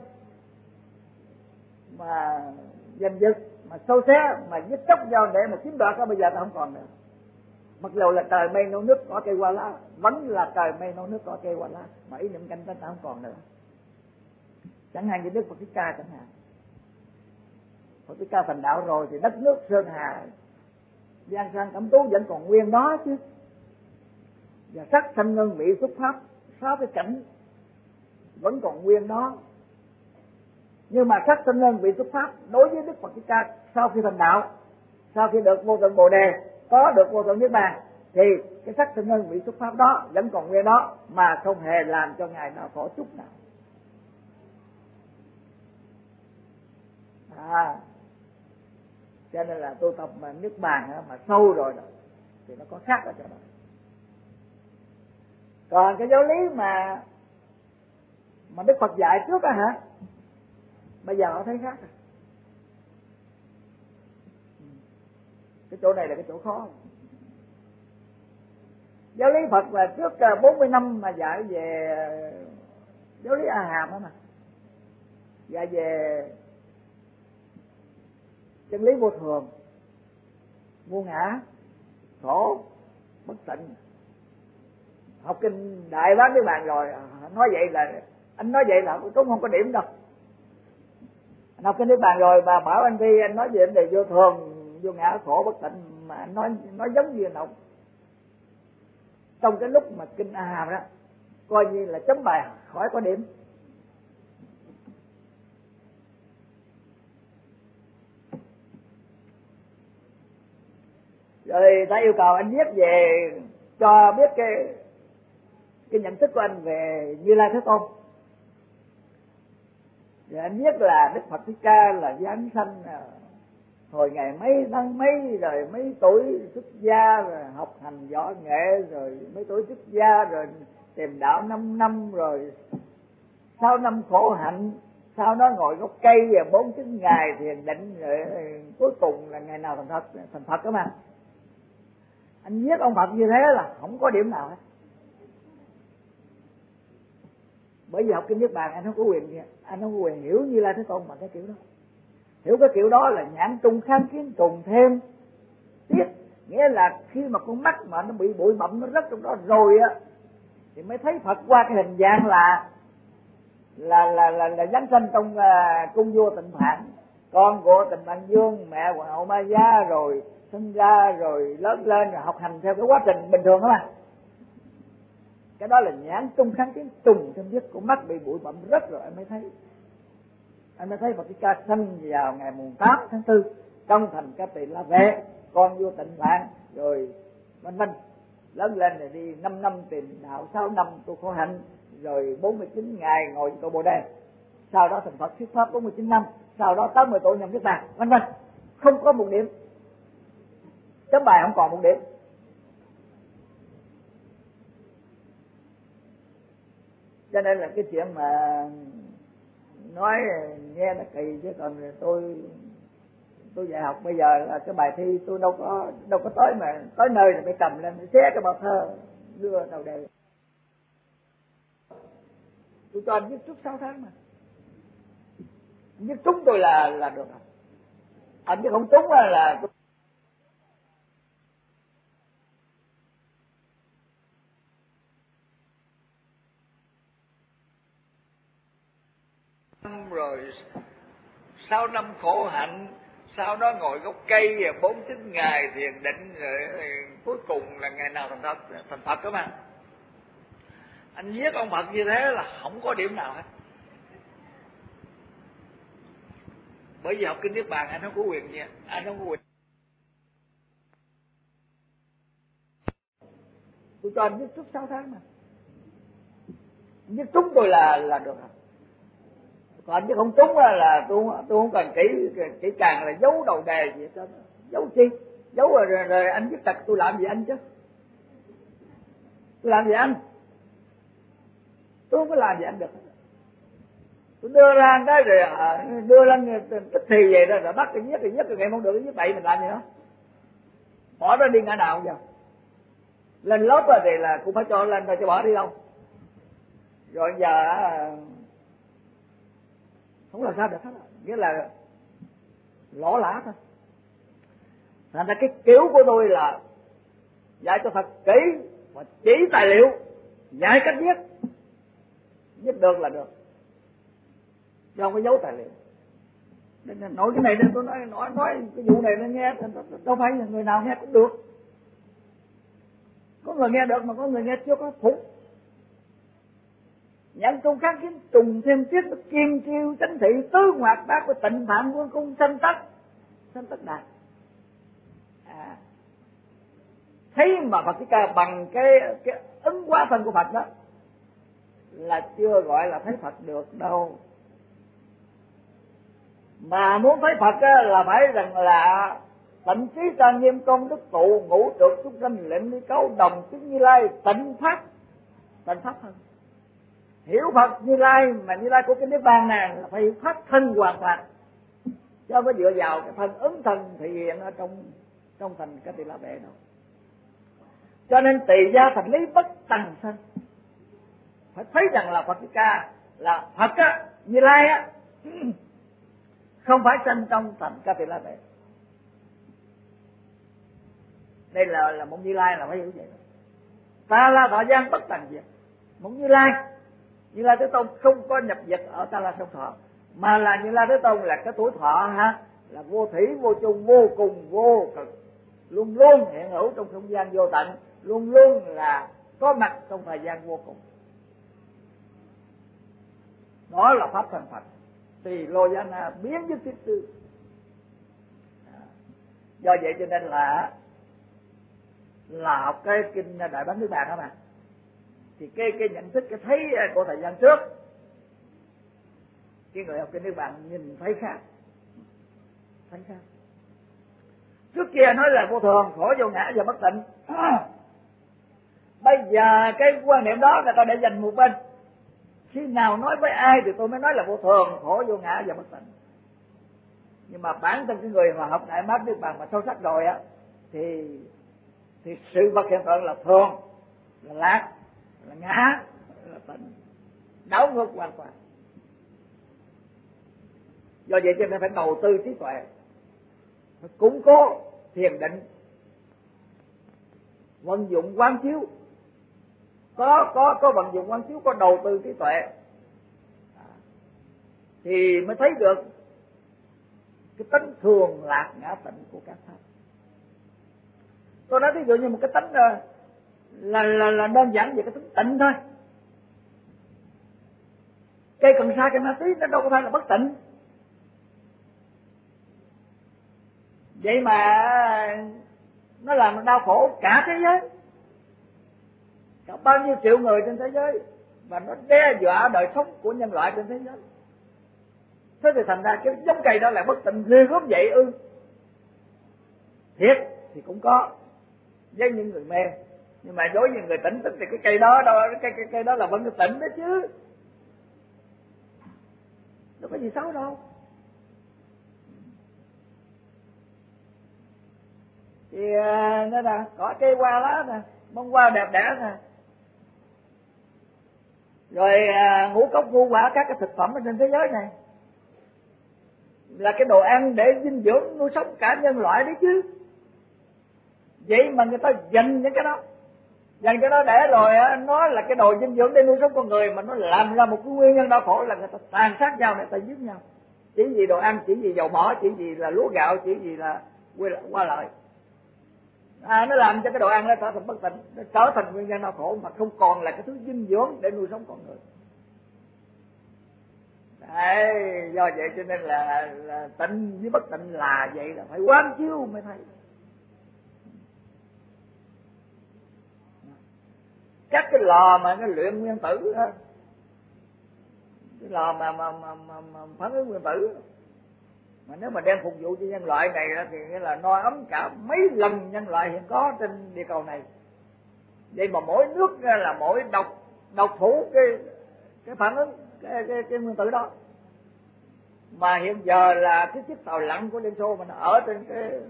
mà giành giật, mà sâu xé, mà giết chóc nhau để mà chiếm đoạt đó, bây giờ ta không còn nữa. Mặc dù là trời mây non nước cỏ cây hoa lá, vẫn là trời mây non nước cỏ cây hoa lá, mà ý niệm cạnh tranh ta không còn nữa. Chẳng hạn như Đức Phật Thích Ca chẳng hạn, Phật Thích Ca thành đạo rồi thì đất nước Sơn Hà, Giang Sang Cẩm Tú vẫn còn nguyên đó chứ. Và sắc thanh ngân vị xuất pháp, 6 cái cảnh vẫn còn nguyên đó. Nhưng mà sắc thanh ngân vị xuất pháp đối với Đức Phật Thích Ca sau khi thành đạo, sau khi được vô tận Bồ Đề, có được vô tận Niết Bàn, thì cái sắc thanh ngân vị xuất pháp đó vẫn còn nguyên đó, mà không hề làm cho ngài nào khổ chút nào. Cho nên là tu tập mà Niết Bàn mà sâu rồi đó thì nó có khác ở chỗ đó. Còn cái giáo lý mà Đức Phật dạy trước đó hả, bây giờ họ thấy khác rồi. Cái chỗ này là cái chỗ khó. Giáo lý Phật là trước 40 năm mà dạy về giáo lý A Hàm đó mà, dạy về chân lý vô thường, vô ngã, khổ, bất tịnh. Học kinh Đại Bác Niết Bàn rồi, nói vậy là anh nói vậy là cũng không có điểm đâu. Anh học kinh Niết Bàn rồi mà bảo anh đi anh nói về vấn đề vô thường, vô ngã, khổ, bất tịnh mà anh nói giống như nào trong cái lúc mà kinh A Hàm đó, coi như là chấm bài khỏi có điểm. Rồi ta yêu cầu anh viết về, cho biết cái nhận thức của anh về Như Lai Thế Tôn. Rồi anh viết là Đức Phật Thích Ca là giáng sanh hồi ngày mấy tháng mấy, rồi mấy tuổi xuất gia, rồi học hành võ nghệ, rồi mấy tuổi xuất gia, rồi tìm đạo 5 năm, rồi 6 năm khổ hạnh, sau đó ngồi gốc cây và 49 ngày thiền định, rồi cuối cùng là ngày nào thành Phật đó mà. Anh viết ông Phật như thế là không có điểm nào hết. Bởi vì học kinh Niết Bàn anh không có quyền hiểu Như Lai Thế Tôn bằng cái kiểu đó. Hiểu cái kiểu đó là nhãn trung kháng kiến trùng thêm tiết, nghĩa là khi mà con mắt mà nó bị bụi bặm nó rớt trong đó rồi á thì mới thấy Phật qua cái hình dạng là giáng sanh trong cung vua Tịnh Phạn, con của Tịnh Phạn Vương, mẹ hoàng hậu Ma Gia, rồi sinh ra rồi lớn lên rồi học hành theo cái quá trình bình thường đó mà. Cái đó là nhãn trung kháng kiến trùng thêm tiết, con mắt bị bụi bặm rớt rồi anh mới thấy Phật Thích Ca sanh vào ngày mùng 8 tháng 4 trong thành Ca Tỳ La Vệ, con vua Tịnh Phạn, rồi vân vân, lớn lên rồi đi 5 năm tìm đạo, 6 năm tu khổ hạnh, rồi 49 ngày ngồi tu Bồ Đề, sau đó thành Phật thuyết pháp 49 năm, sau đó 80 tuổi nhập Niết Bàn, vân vân, không có một điểm, chấm bài không còn một điểm. Cho nên là cái chuyện mà nói nghe là kỳ, chứ còn tôi dạy học bây giờ là cái bài thi tôi đâu có tới, mà tới nơi là phải cầm lên xé cái bao thơ đưa đầu đề. Tôi cho anh viết trước 6 tháng mà viết trúng tôi là được. Anh chứ không trúng là rồi 6 năm khổ hạnh, sau đó ngồi gốc cây 49 ngày thiền định, rồi cuối cùng là ngày nào thành Phật đó mà. Anh viết ông Phật như thế là không có điểm nào hết. Bởi vì học kinh Niết Bàn anh không có quyền gì, anh không có quyền. Tôi cho anh viết trước 6 tháng mà viết trúng tôi là được. Còn chứ không trúng là tôi không cần kỹ càng là giấu đầu đề gì hết. Giấu chi? Giấu rồi anh viết tật tôi làm gì anh chứ? Tôi làm gì anh? Tôi không có làm gì anh được. Tôi đưa ra cái rồi đưa lên tức thì vậy đó, rồi bắt cái viết rồi ngày không được viết bậy mình làm gì nữa? Bỏ nó đi ngã nào giờ? Lên lớp thì là cũng phải cho lên rồi, cho bỏ đi đâu? Rồi giờ không làm sao được hết, nghĩa là lỗ lã thôi. Thành ra cái kiểu của tôi là dạy cho thật kỹ và chỉ tài liệu, dạy cách viết được là được, chứ không có giấu tài liệu. Nên nói cái này nên tôi nói cái vụ này nó nghe đâu phải là người nào nghe cũng được. Có người nghe được mà có người nghe chưa có phục. Nhận công kháng kiến trùng thêm tiết kim chiêu chánh thị tứ ngoạc bác của tịnh phạm quân cung sanh tất đạt. Thấy mà Phật Thích Ca bằng cái ứng hóa thân của Phật đó là chưa gọi là thấy Phật được đâu. Mà muốn thấy Phật là phải rằng là tịnh trí trang nghiêm công đức tụ ngũ trược xúc sanh lệnh đi cấu đồng chứng Như Lai tịnh pháp thân. Hiểu Phật Như Lai mà Như Lai của cái Niết Bàn này là phải hiểu pháp thân hoàn toàn, chứ không có dựa vào cái thân ứng thân thể hiện ở trong thành cái Tỳ La Bệ đâu. Cho nên tỳ gia thành lý bất tầng sanh, phải thấy rằng là Phật Thích Ca là Phật á, Như Lai á, không phải sanh trong thành Ca Tỳ La Bệ. Đây là một Như Lai là phải hiểu vậy. Ta la thọ gian bất tầng diệt. Một Như Lai Thế Tôn không có nhập diệt ở Ta La Sông Thọ, mà là Như Lai Thế Tôn là cái tuổi thọ là vô thủy vô chung vô cùng vô cực, luôn luôn hiện hữu trong không gian vô tận, luôn luôn là có mặt trong thời gian vô cùng. Đó là pháp thân Phật. Tỳ lô gia na biến với thiết tư. Do vậy cho nên là học cái kinh Đại Bát Niết Bàn đó mà, thì cái nhận thức, cái thấy của thời gian trước, cái người học kinh Niết Bàn nhìn thấy khác. Trước kia nói là vô thường, khổ vô ngã và bất tịnh. Bây giờ cái quan niệm đó người ta để dành một bên. Khi nào nói với ai thì tôi mới nói là vô thường, khổ vô ngã và bất tịnh. Nhưng mà bản thân cái người mà học Đại Bát Niết Bàn mà sâu sắc rồi á, thì sự vật hiện tượng là thường, là lạc, là ngã, là tịnh, đảo ngược hoàn toàn. Do vậy cho nên phải đầu tư trí tuệ, phải củng cố thiền định, vận dụng quán chiếu, có vận dụng quán chiếu, có đầu tư trí tuệ, thì mới thấy được cái tánh thường lạc ngã tịnh của các pháp. Tôi nói ví dụ như một cái tánh là đơn giản về cái tính tịnh thôi. Cây cần sa, cây ma túy nó đâu có phải là bất tịnh. Vậy mà nó làm đau khổ cả thế giới, cả bao nhiêu triệu người trên thế giới, và nó đe dọa đời sống của nhân loại trên thế giới. Thế thì thành ra cái giống cây đó là bất tịnh ghê gớm vậy ư? Thiệt thì cũng có với những người mê, nhưng mà đối với người tỉnh thức thì cái cây đó đâu, cái cây đó là vẫn tịnh đó chứ. đâu có gì xấu đâu. Thì nó là có cây hoa lá nè, bông hoa đẹp đẽ nè, rồi ngũ cốc ngũ quả, các cái thực phẩm ở trên thế giới này là cái đồ ăn để dinh dưỡng nuôi sống cả nhân loại đấy chứ. Vậy mà người ta dành những cái đó, dành cái đó để rồi nó là cái đồ dinh dưỡng để nuôi sống con người, mà nó làm ra một cái nguyên nhân đau khổ là người ta tàn sát nhau, người ta giết nhau, chỉ vì đồ ăn, chỉ vì dầu mỡ, chỉ vì là lúa gạo, chỉ vì là qua lợi. Nó làm cho cái đồ ăn nó trở thành bất tịnh, nó trở thành nguyên nhân đau khổ, mà không còn là cái thứ dinh dưỡng để nuôi sống con người. Đấy, do vậy cho nên là tịnh với bất tịnh là vậy, là phải quán chiếu mới thấy. Các cái lò mà nó luyện nguyên tử đó, cái lò mà phản ứng nguyên tử, mà nếu mà đem phục vụ cho nhân loại này đó, thì nghĩa là no ấm cả mấy lần nhân loại hiện có trên địa cầu này. Vậy mà mỗi nước là mỗi độc thủ cái phản ứng cái nguyên tử đó. Mà hiện giờ là cái chiếc tàu lặn của Liên Xô mà nó ở trên cái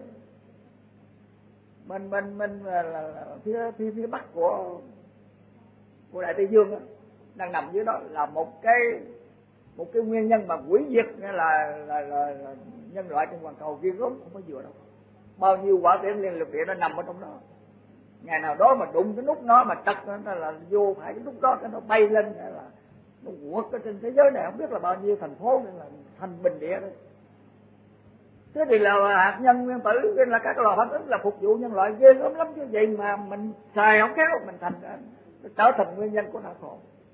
bên là phía bắc của Đại Tây Dương đó, đang nằm dưới đó, là một cái nguyên nhân mà hủy diệt là nhân loại trên toàn cầu kia gớm không có vừa đâu. Bao nhiêu quả tiễn liên lục địa nó nằm ở trong đó. Ngày nào đó mà đụng cái nút nó mà trật nó là vô phải cái nút đó, cái nó bay lên là nó quật ở trên thế giới này không biết là bao nhiêu thành phố, nên là thành bình địa đấy. Thế thì là hạt nhân nguyên tử, nên là các lò phản ứng là phục vụ nhân loại ghê gớm lắm chứ. Vậy mà mình xài không khéo, mình trở thành nguyên nhân của đau khổ.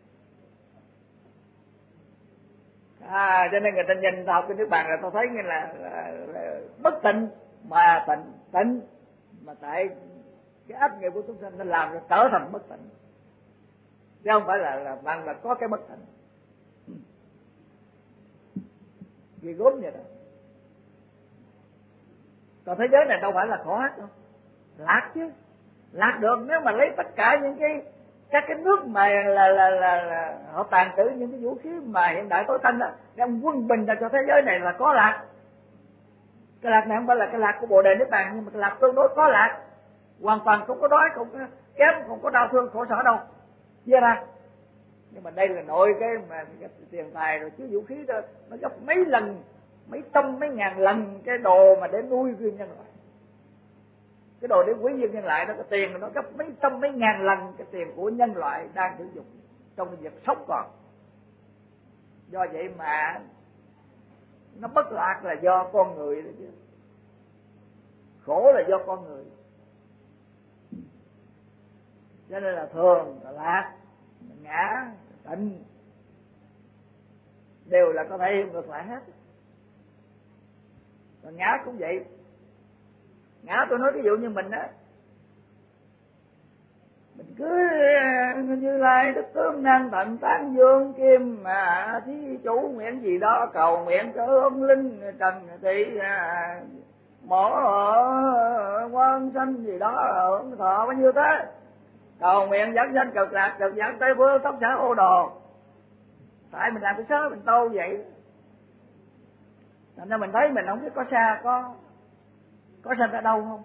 Cho nên người ta nhìn học cái nước bạn là tôi thấy như là bất tịnh mà tịnh mà tại cái ác nghiệp của chúng sinh nó làm cho trở thành bất tịnh, chứ không phải là bạn là có cái bất tịnh. Vì gốm vậy đó. Còn thế giới này đâu phải là khổ ác đâu, lạc chứ, lạc được nếu mà lấy tất cả những các cái nước mà là họ tàn trữ những cái vũ khí mà hiện đại tối tân đó, đem quân bình ra cho thế giới này là có lạc. Cái lạc này không phải là cái lạc của Bồ Đề Niết Bàn, nhưng mà cái lạc tương đối có lạc, hoàn toàn không có đói, không có kém, không có đau thương khổ sở đâu, chia ra. Nhưng mà đây là nội cái tiền tài rồi chứ vũ khí đó nó gấp mấy lần, mấy trăm mấy ngàn lần cái đồ mà để nuôi riêng nhân loại. Cái đồ để quý diệt nhân loại đó, cái tiền nó gấp mấy trăm mấy ngàn lần cái tiền của nhân loại đang sử dụng trong cái việc sống còn. Do vậy mà nó bất lạc là do con người đó chứ, khổ là do con người. Cho nên là thường là lạc, ngã, tịnh đều là có thể ngược lại hết. Còn ngã cũng vậy. Ngã tôi nói ví dụ như mình á, mình cứ Như Lai Đức Tướng Năng Tận Tán Dương Kim mà thí chủ nguyện gì đó, cầu nguyện cho ông linh trần thị mổ quan sanh gì đó hưởng thọ bao nhiêu thế, cầu nguyện dẫn danh cực lạc cực dẫn Tây Phương tóc xã ô đồ. Tại mình làm cái sớ mình tô vậy, thành ra mình thấy mình không biết có xa có sanh ở đâu không,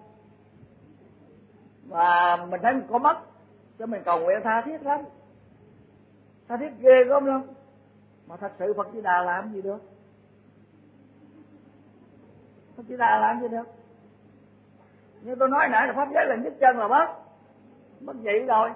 và mình thấy mình có mất, cho mình cầu nguyện tha thiết lắm, tha thiết ghê gớm lắm, mà thật sự Phật Di Đà làm gì được? Phật Di Đà làm gì được? Như tôi nói nãy là pháp giới là nhất chân là mất vậy rồi.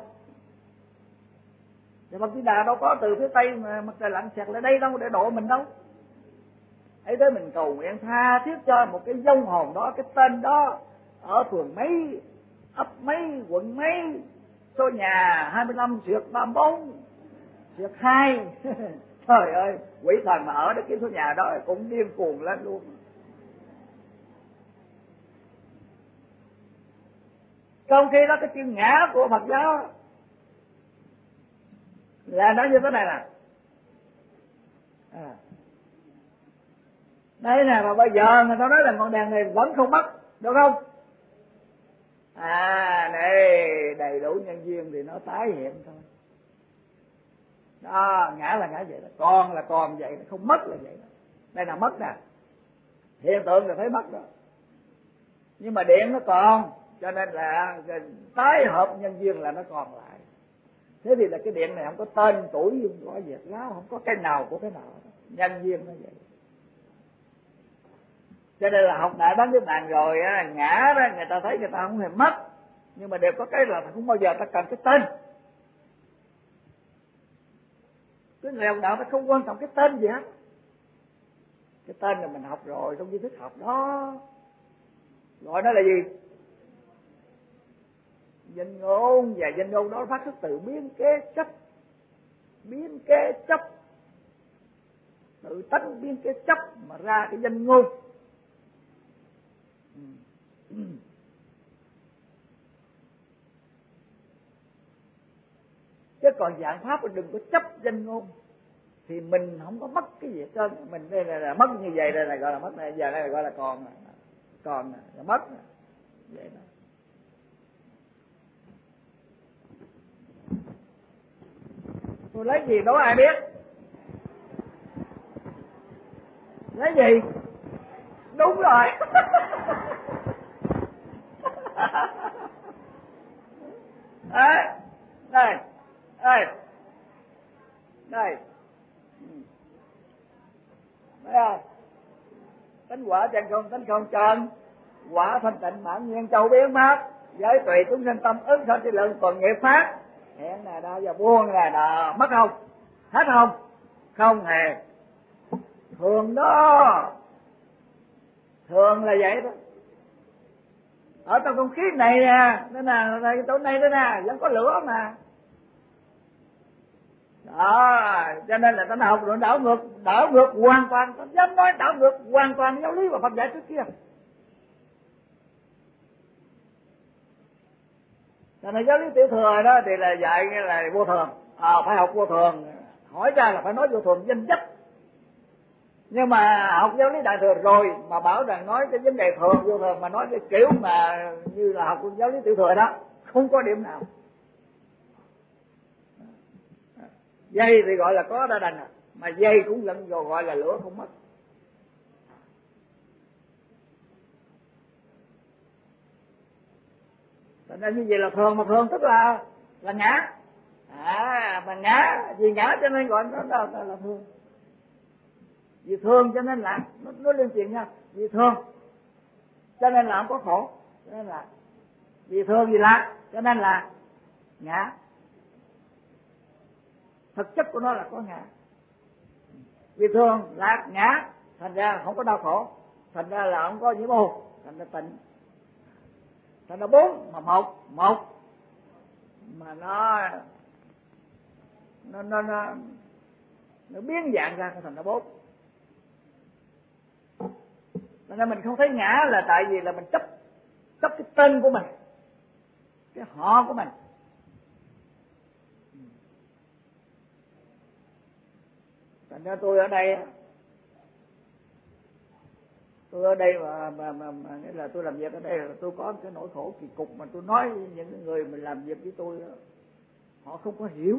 Thì Phật Di Đà đâu có từ phía Tây mà mặt trời lặn xẹt lại đây đâu để độ mình đâu. Ấy thế mình cầu nguyện tha thiết cho một cái vong hồn đó, cái tên đó ở phường mấy, ấp mấy, quận mấy, số nhà 25/34/2. Trời ơi, quỷ thần mà ở đó cái số nhà đó cũng điên cuồng lên luôn. Trong khi đó cái chữ ngã của Phật giáo là nói như thế này nè. Đây nè, mà bây giờ người ta nói là ngọn đèn này vẫn không mất, được không? Này đầy đủ nhân duyên thì nó tái hiện thôi. đó, ngã là ngã vậy đó, còn là còn vậy, không mất là vậy đó. Đây là mất nè, hiện tượng là thấy mất đó, nhưng mà điện nó còn, cho nên là tái hợp nhân duyên là nó còn lại. Thế thì là cái điện này không có tên tuổi, không có việc láo, không có cái nào của cái nào, nhân duyên nó vậy. Cho nên là học Đại Bát Niết Bàn rồi á, ngã đó người ta thấy người ta không hề mất, nhưng mà đều có cái là không bao giờ ta cần cái tên. Cái người học đạo ta không quan trọng cái tên gì hết, cái tên là mình học rồi trong di thức học đó, gọi nó là gì? Danh ngôn, và danh ngôn đó phát xuất từ biến kế chấp, biến kế chấp, tự tánh biến kế chấp mà ra cái danh ngôn. Chứ còn dạng pháp mình đừng có chấp danh ngôn thì mình không có mất cái gì hết trơn. Mình đây là mất như vậy, đây là gọi là mất này, giờ đây là gọi là còn là mất vậy đó. Tôi lấy gì đố ai biết? Lấy gì? Đúng rồi. Đây đây thấy không? Tánh quả chân không, tánh không chân, quả thanh tịnh mãn nhiên châu biến mất, giới tùy chúng sinh tâm ứng sanh lượng còn nghiệp phát, hẹn là đau và buông là đờ, mất không? Hết không? Không hề. Thường đó, thường là vậy đó. Ở trong không khí này nè, đây nè, chỗ này đây nè, vẫn có lửa mà. Đó, cho nên là ta học rồi đảo ngược hoàn toàn, ta dám nói đảo ngược hoàn toàn giáo lý và Phật dạy trước kia. Cho nên giáo lý tiểu thừa đó thì là dạy là vô thường, phải học vô thường, hỏi ra là phải nói vô thường danh chất. Nhưng mà học giáo lý đại thừa rồi mà bảo rằng nói cái vấn đề thường vô thường mà nói cái kiểu mà như là học giáo lý tiểu thừa đó, không có điểm nào. Dây thì gọi là có đã đành, mà dây cũng gần gọi là lửa không mất. Cho nên như vậy là thường, mà thường tức là ngã. Mà ngã, vì ngã cho nên gọi nó là thường. Vì thường cho nên là nó liên chuyện nha, vì thường cho nên là không có khổ, cho nên là vì thường vì lạc cho nên là ngã. Thực chất của nó là có ngã. Vì thường lạc ngã thành ra không có đau khổ, thành ra là không có nhiễm ô, thành ra tịnh. Thành ra bốn mà một mà nó biến dạng ra thành ra bốn. Nên mình không thấy ngã là tại vì là mình chấp cái tên của mình, cái họ của mình. Thành ra tôi ở đây mà nghĩa là tôi làm việc ở đây là tôi có cái nỗi khổ kỳ cục mà tôi nói với những người mình làm việc với tôi đó, họ không có hiểu.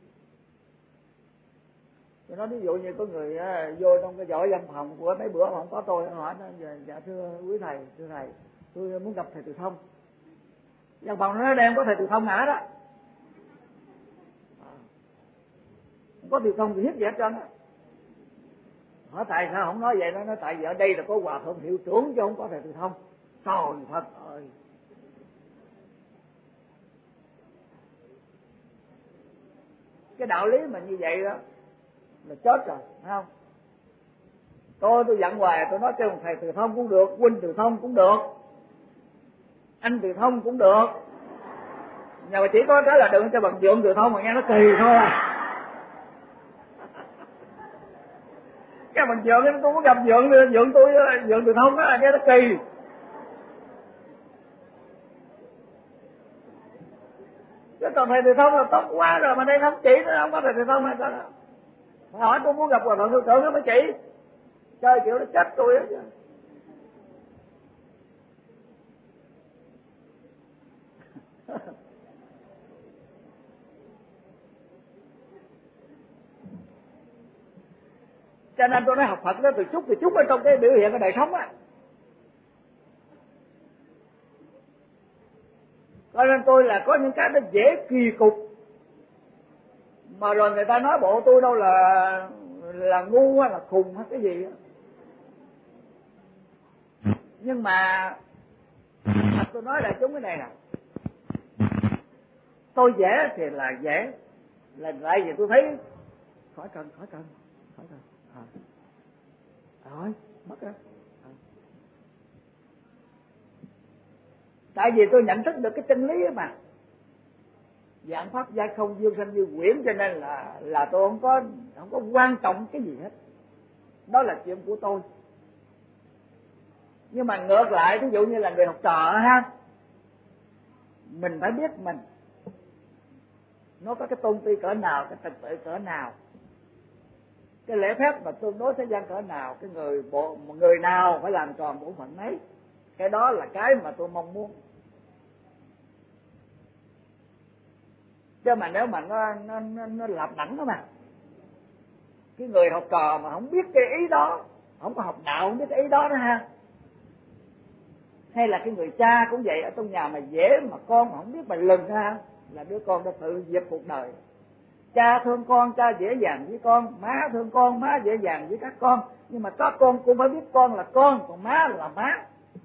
Tôi nói ví dụ như có người vô trong cái dõi văn phòng của mấy bữa mà không có tôi, hỏi nó dạ thưa quý thầy, tôi muốn gặp thầy Từ Thông. Văn phòng nó nói đây không có thầy Từ Thông hả đó, không có Từ Thông thì hiếp gì hết trơn á. Hỏi tại sao không nói vậy? Nó nói tại vì ở đây là có hòa thượng hiệu trưởng chứ không có thầy Từ Thông. Trời Phật ơi, cái đạo lý mà như vậy đó là chết rồi, phải không? Tôi dặn hoài, tôi nói kêu thầy Từ Thông cũng được, huynh Từ Thông cũng được, anh Từ Thông cũng được, nhưng mà chỉ có cái là đừng cho bằng dượng Từ Thông mà nghe nó kỳ thôi à. Cái bằng dượng tôi có gặp dượng Từ Thông đó, nghe nó kỳ. Cái còn thầy Từ Thông là tốt quá rồi, mà đây không chỉ nó không có thầy Từ Thông này sao đâu. Mà hỏi tôi muốn gặp hòa thượng hiệu trưởng nó mới chỉ. Chơi kiểu nó chết tôi á chứ. Cho nên tôi nói học Phật đó từ chút ở trong cái biểu hiện của đời sống á. Cho nên tôi là có những cái nó dễ kỳ cục, mà rồi người ta nói bộ tôi đâu là ngu hay là khùng hay cái gì á. Nhưng mà tôi nói là chúng cái này nè, tôi dễ thì là dễ, là tại vì tôi thấy khỏi cần rồi mất rồi. Tại vì tôi nhận thức được cái chân lý đó mà, vạn pháp giai không, dương sanh như quyển, cho nên là tôi không có quan trọng cái gì hết, đó là chuyện của tôi. Nhưng mà ngược lại, ví dụ như là người học trò ha, mình phải biết mình nó có cái tôn ti cỡ nào, cái trật tự cỡ nào, cái lễ phép mà tương đối thế gian cỡ nào, cái người nào phải làm tròn bổn phận ấy. Cái đó là cái mà tôi mong muốn. Chứ mà nếu mà nó lặp đẳng đó mà, cái người học trò mà không biết cái ý đó, không có học đạo, không biết cái ý đó đó ha, hay là cái người cha cũng vậy, ở trong nhà mà dễ mà con mà không biết mà lừng ha, là đứa con đã tự diệt cuộc đời. Cha thương con, cha dễ dàng với con; má thương con, má dễ dàng với các con. Nhưng mà các con cũng phải biết con là con, còn má là má.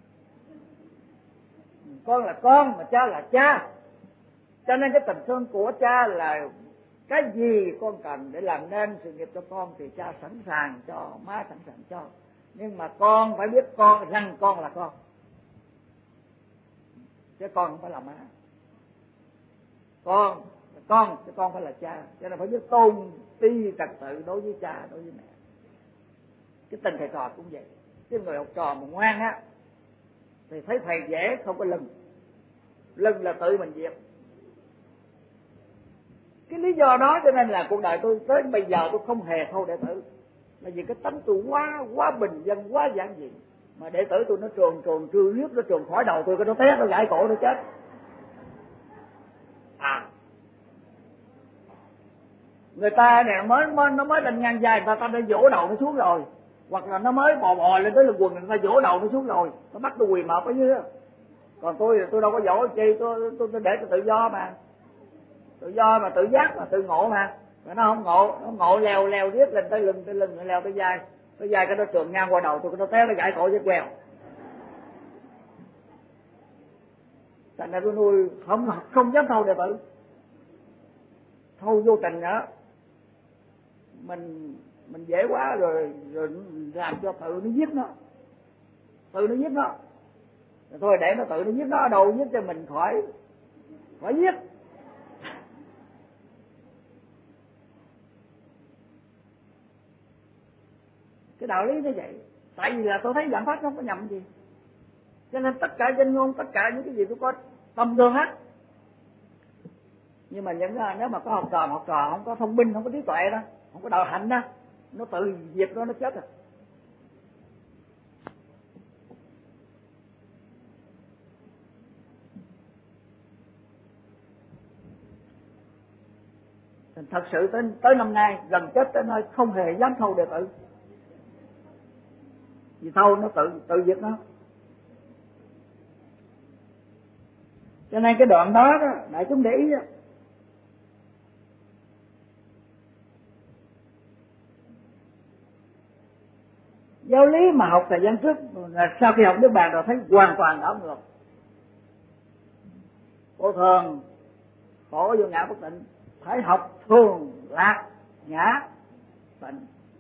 Con là con mà cha là cha. Cho nên cái tình thương của cha là cái gì con cần để làm nên sự nghiệp cho con thì cha sẵn sàng cho, má sẵn sàng cho. Nhưng mà con phải biết con rằng con là con, chứ con không phải là má. Con chứ con phải là cha, cho nên phải biết tôn ti trật tự đối với cha, đối với mẹ. Cái tình thầy trò cũng vậy. Cái người học trò mà ngoan á thì thấy thầy dễ, không có lừng là tự mình diệt. Cái lý do đó cho nên là cuộc đời tôi tới bây giờ tôi không hề thâu đệ tử, là vì cái tánh tôi quá bình dân, quá giản dị. Mà đệ tử tôi nó tròn trưa riết, nó tròn khỏi đầu tôi, cái nó té, nó gãy cổ, nó chết. Người ta này nó mới lên ngang vai, người ta đã vỗ đầu nó xuống rồi, hoặc là nó mới bò lên tới lưng quần, người ta vỗ đầu nó xuống rồi, nó bắt tôi quỳ mọp ở dưới. Còn tôi thì tôi đâu có vỗ chi, tôi để cho tự do mà, tự giác mà, tự ngộ mà. Mà nó không ngộ, nó ngộ leo riết lên tới lưng, leo tới vai cái nó trườn ngang qua đầu tôi, nó té, nó gãy cổ với queo. Thành ra tôi nuôi không dám thâu đệ tử, thâu vô tình nữa. Mình dễ quá rồi làm cho tự nó giết nó. Thôi để nó tự nó giết nó, ở đâu giết cho mình khỏi giết. Cái đạo lý nó vậy. Tại vì là tôi thấy giảng pháp nó không có nhầm gì, cho nên tất cả danh ngôn, tất cả những cái gì tôi có tâm thương hết. Nhưng mà nếu mà có học trò không có thông minh, không có trí tuệ đó, không có đạo hạnh đó, nó tự diệt nó chết rồi. Thật sự tới năm nay gần chết tới nơi không hề dám thâu đệ tử, vì thâu nó tự diệt nó. Cho nên cái đoạn đó đại chúng để ý đó. Giáo lý mà học thời gian trước là sau khi học Niết Bàn rồi thấy hoàn toàn đảo ngược. Cô thường khổ vô ngã bất tịnh, phải học thường lạc ngã tịnh.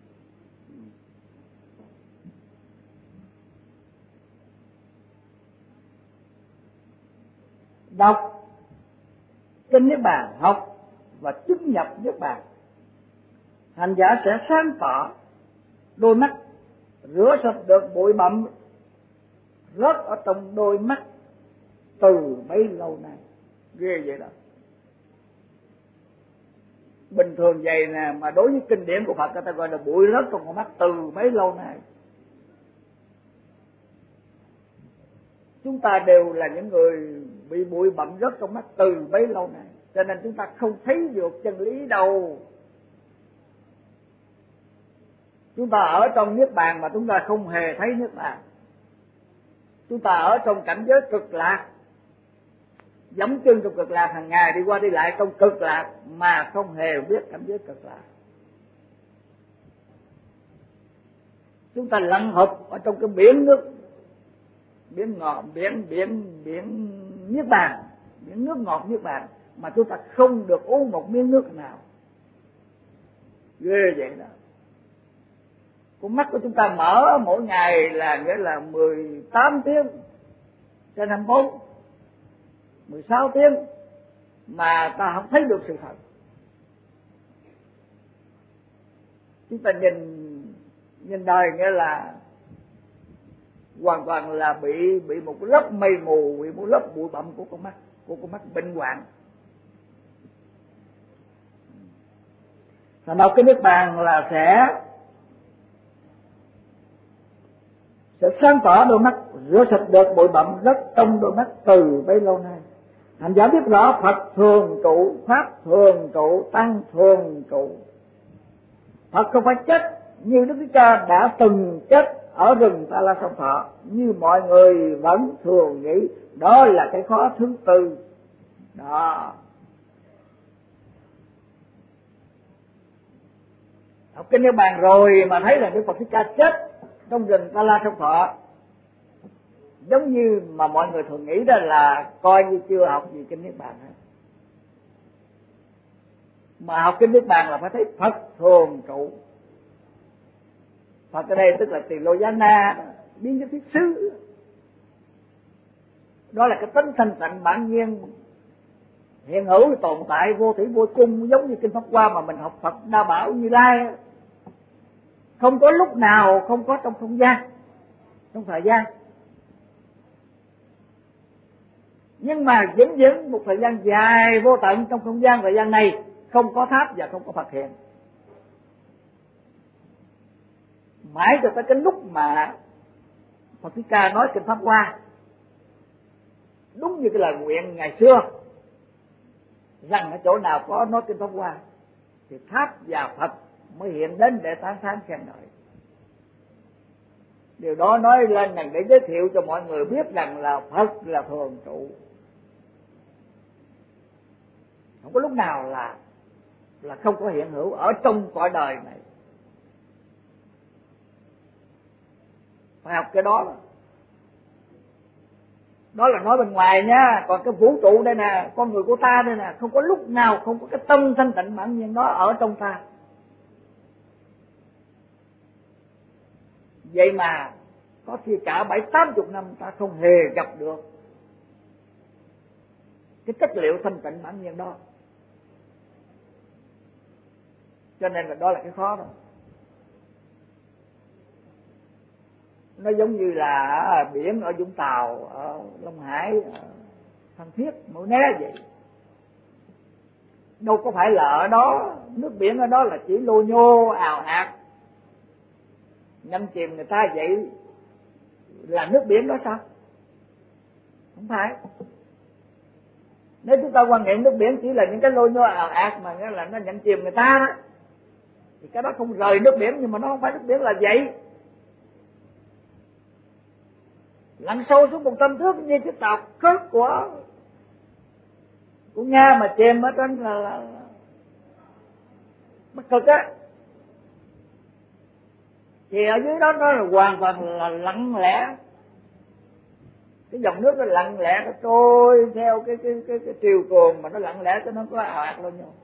Đọc kinh Niết Bàn, học và chứng nhập Niết Bàn, hành giả sẽ sáng tỏ đôi mắt, rửa sạch được bụi bặm rớt ở trong đôi mắt từ bấy lâu nay. Ghê vậy đó. Bình thường vậy nè, mà đối với kinh điển của Phật người ta gọi là bụi rớt trong con mắt từ bấy lâu nay. Chúng ta đều là những người bị bụi bặm rớt trong mắt từ bấy lâu nay, cho nên chúng ta không thấy được chân lý đâu. Chúng ta ở trong niết bàn mà chúng ta không hề thấy niết bàn. Chúng ta ở trong cảnh giới cực lạc, dẫm chân trong cực lạc, hàng ngày đi qua đi lại trong cực lạc mà không hề biết cảnh giới cực lạc. Chúng ta lặn hụp ở trong cái biển nước, biển ngọt, biển niết bàn, biển nước ngọt niết bàn, mà chúng ta không được uống một miếng nước nào. Ghê vậy đó. Con mắt của chúng ta mở mỗi ngày là nghĩa là 18 tiếng trên 24, 16 tiếng mà ta không thấy được sự thật. Chúng ta nhìn đời nghĩa là hoàn toàn là bị một cái lớp mây mù, bị một lớp bụi bặm của con mắt bệnh hoạn. Thành ra cái niết bàn là sẽ sáng tỏ đôi mắt, rửa sạch được bụi bặm rất trong đôi mắt từ bấy lâu nay. Hành giả biết rõ Phật thường trụ, Pháp thường trụ, Tăng thường trụ. Phật không phải chết như Đức Thích Ca đã từng chết ở rừng Ta La Sông Thọ như mọi người vẫn thường nghĩ. Đó là cái khó thứ tư đó. Học kinh Niết Bàn rồi mà thấy là Đức Phật Thích Ca chết trong rừng Ta La Sông Thọ, giống như mà mọi người thường nghĩ đó là coi như chưa học gì kinh Niết Bàn hết. Mà học kinh Niết Bàn là phải thấy Phật thường trụ. Phật ở đây tức là Tỳ Lô Giá Na, biến nhất thiết xứ. Đó là cái tính thanh tịnh bản nhiên hiện hữu tồn tại vô thủy vô chung, giống như kinh Pháp Hoa mà mình học Phật Đa Bảo Như Lai. Không có lúc nào không có trong không gian, trong thời gian. Nhưng mà vĩnh một thời gian dài vô tận trong không gian thời gian này không có Pháp và không có Phật hiện. Mãi cho tới cái lúc mà Phật Thích Ca nói kinh Pháp Hoa, đúng như cái lời nguyện ngày xưa rằng ở chỗ nào có nói kinh Pháp Hoa thì Pháp và Phật mới hiện đến để tán thán khen ngợi. Điều đó nói lên rằng để giới thiệu cho mọi người biết rằng là Phật là thường trụ, không có lúc nào là không có hiện hữu ở trong cõi đời này. Phải học cái đó. Đó là nói bên ngoài nha. Còn cái vũ trụ đây nè, con người của ta đây nè, không có lúc nào không có cái tâm thanh tịnh bản nhiên đó ở trong ta. Vậy mà có khi cả 70-80 năm ta không hề gặp được cái chất liệu thanh tịnh bản nhiên đó. Cho nên là đó là cái khó đó. Nó giống như là biển ở Vũng Tàu, ở Long Hải, ở Phan Thiết, Mũi Né vậy. Đâu có phải là ở đó, nước biển ở đó là chỉ lô nhô, ào ạt, ngâm chìm người ta vậy là nước biển đó sao? Không phải. Nếu chúng ta quan niệm nước biển chỉ là những cái lô nhô ào ạt mà nghĩa là nó nhận chìm người ta đó, thì cái đó không rời nước biển, nhưng mà nó không phải nước biển là vậy. Lặn sâu xuống 100 thước như cái tàu khớp của Nga mà chìm ở trên là Bắc Cực á, thì ở dưới đó nó là hoàn toàn là lặng lẽ. Cái dòng nước nó lặng lẽ, nó trôi theo cái triều cường mà nó lặng lẽ cho nó có ào ạt luôn nhau.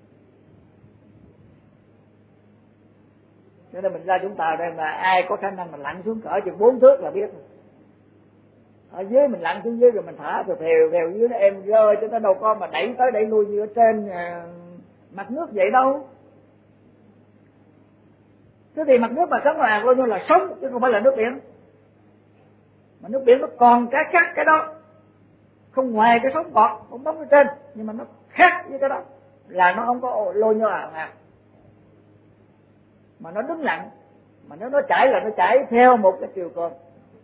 Cho nên mình ra chúng ta đây mà ai có khả năng mình lặn xuống cỡ chừng 4 thước là biết. Ở dưới mình lặn xuống dưới rồi mình thả phèo dưới nó êm rơi, chứ nó đâu có mà đẩy tới đẩy lui như ở trên mặt nước vậy đâu. Thế thì mặt nước mà sống ào luôn là sống chứ không phải là nước biển. Mà nước biển nó còn cái khác cái đó, không ngoài cái sống bọt bong bóng ở trên, nhưng mà nó khác với cái đó là nó không có lôi nhô ào ạt, mà nó đứng lặng. Mà nếu nó chảy là nó chảy theo một cái chiều cường,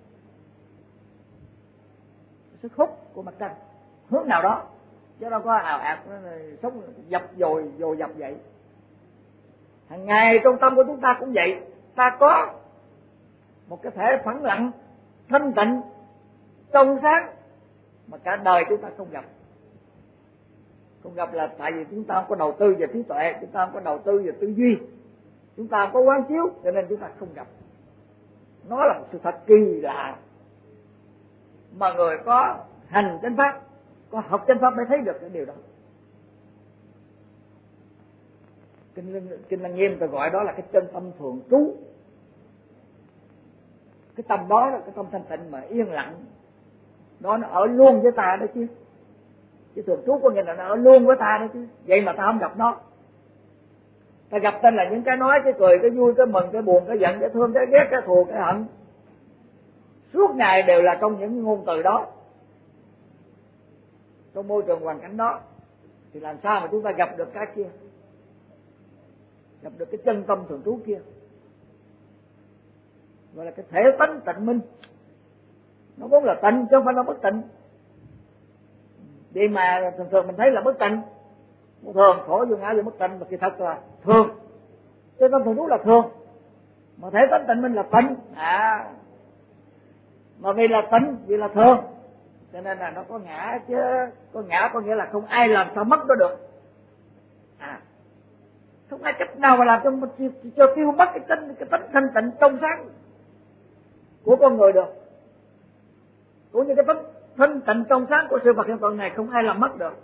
sức hút của mặt trăng hướng nào đó, chứ đâu có ào ạt nó sống dập dồi dập vậy. Hàng ngày trong tâm của chúng ta cũng vậy, ta có một cái thể phẳng lặng, thanh tịnh, trong sáng mà cả đời chúng ta không gặp. Không gặp là tại vì chúng ta không có đầu tư về trí tuệ, chúng ta không có đầu tư về tư duy, chúng ta không có quán chiếu, cho nên chúng ta không gặp. Nó là một sự thật kỳ lạ mà người có hành chánh pháp, có học chánh pháp mới thấy được cái điều đó. Kinh Lăng Nghiêm ta gọi đó là cái chân tâm thường trú. Cái tâm đó là cái tâm thanh tịnh mà yên lặng, nó ở luôn với ta đó chứ. Cái thường trú có nghĩa là nó ở luôn với ta đó chứ. Vậy mà ta không gặp nó. Ta gặp tên là những cái nói, cái cười, cái vui, cái mừng, cái buồn, cái giận, cái thương, cái ghét, cái thù, cái hận. Suốt ngày đều là trong những ngôn từ đó, trong môi trường hoàn cảnh đó. Thì làm sao mà chúng ta gặp được cái kia, gặp được cái chân tâm thường trú kia, gọi là cái thể tánh tịnh minh. Nó vốn là tịnh chứ không phải là bất tịnh. Vậy mà thường thường mình thấy là bất tịnh, thường khổ vô ngã vô bất tịnh, mà kỳ thật là thường. Chân tâm thường trú là thường, mà thể tánh tịnh minh là tịnh. Mà vì là tịnh, vì là thường, cho nên là nó có ngã chứ. Có ngã có nghĩa là không ai làm sao mất nó được. Không ai cách nào mà làm cho tiêu mất cái tánh thanh tịnh trong sáng của con người được. Cũng như cái tánh thanh tịnh trong sáng của sự vật hiện tượng này không ai làm mất được.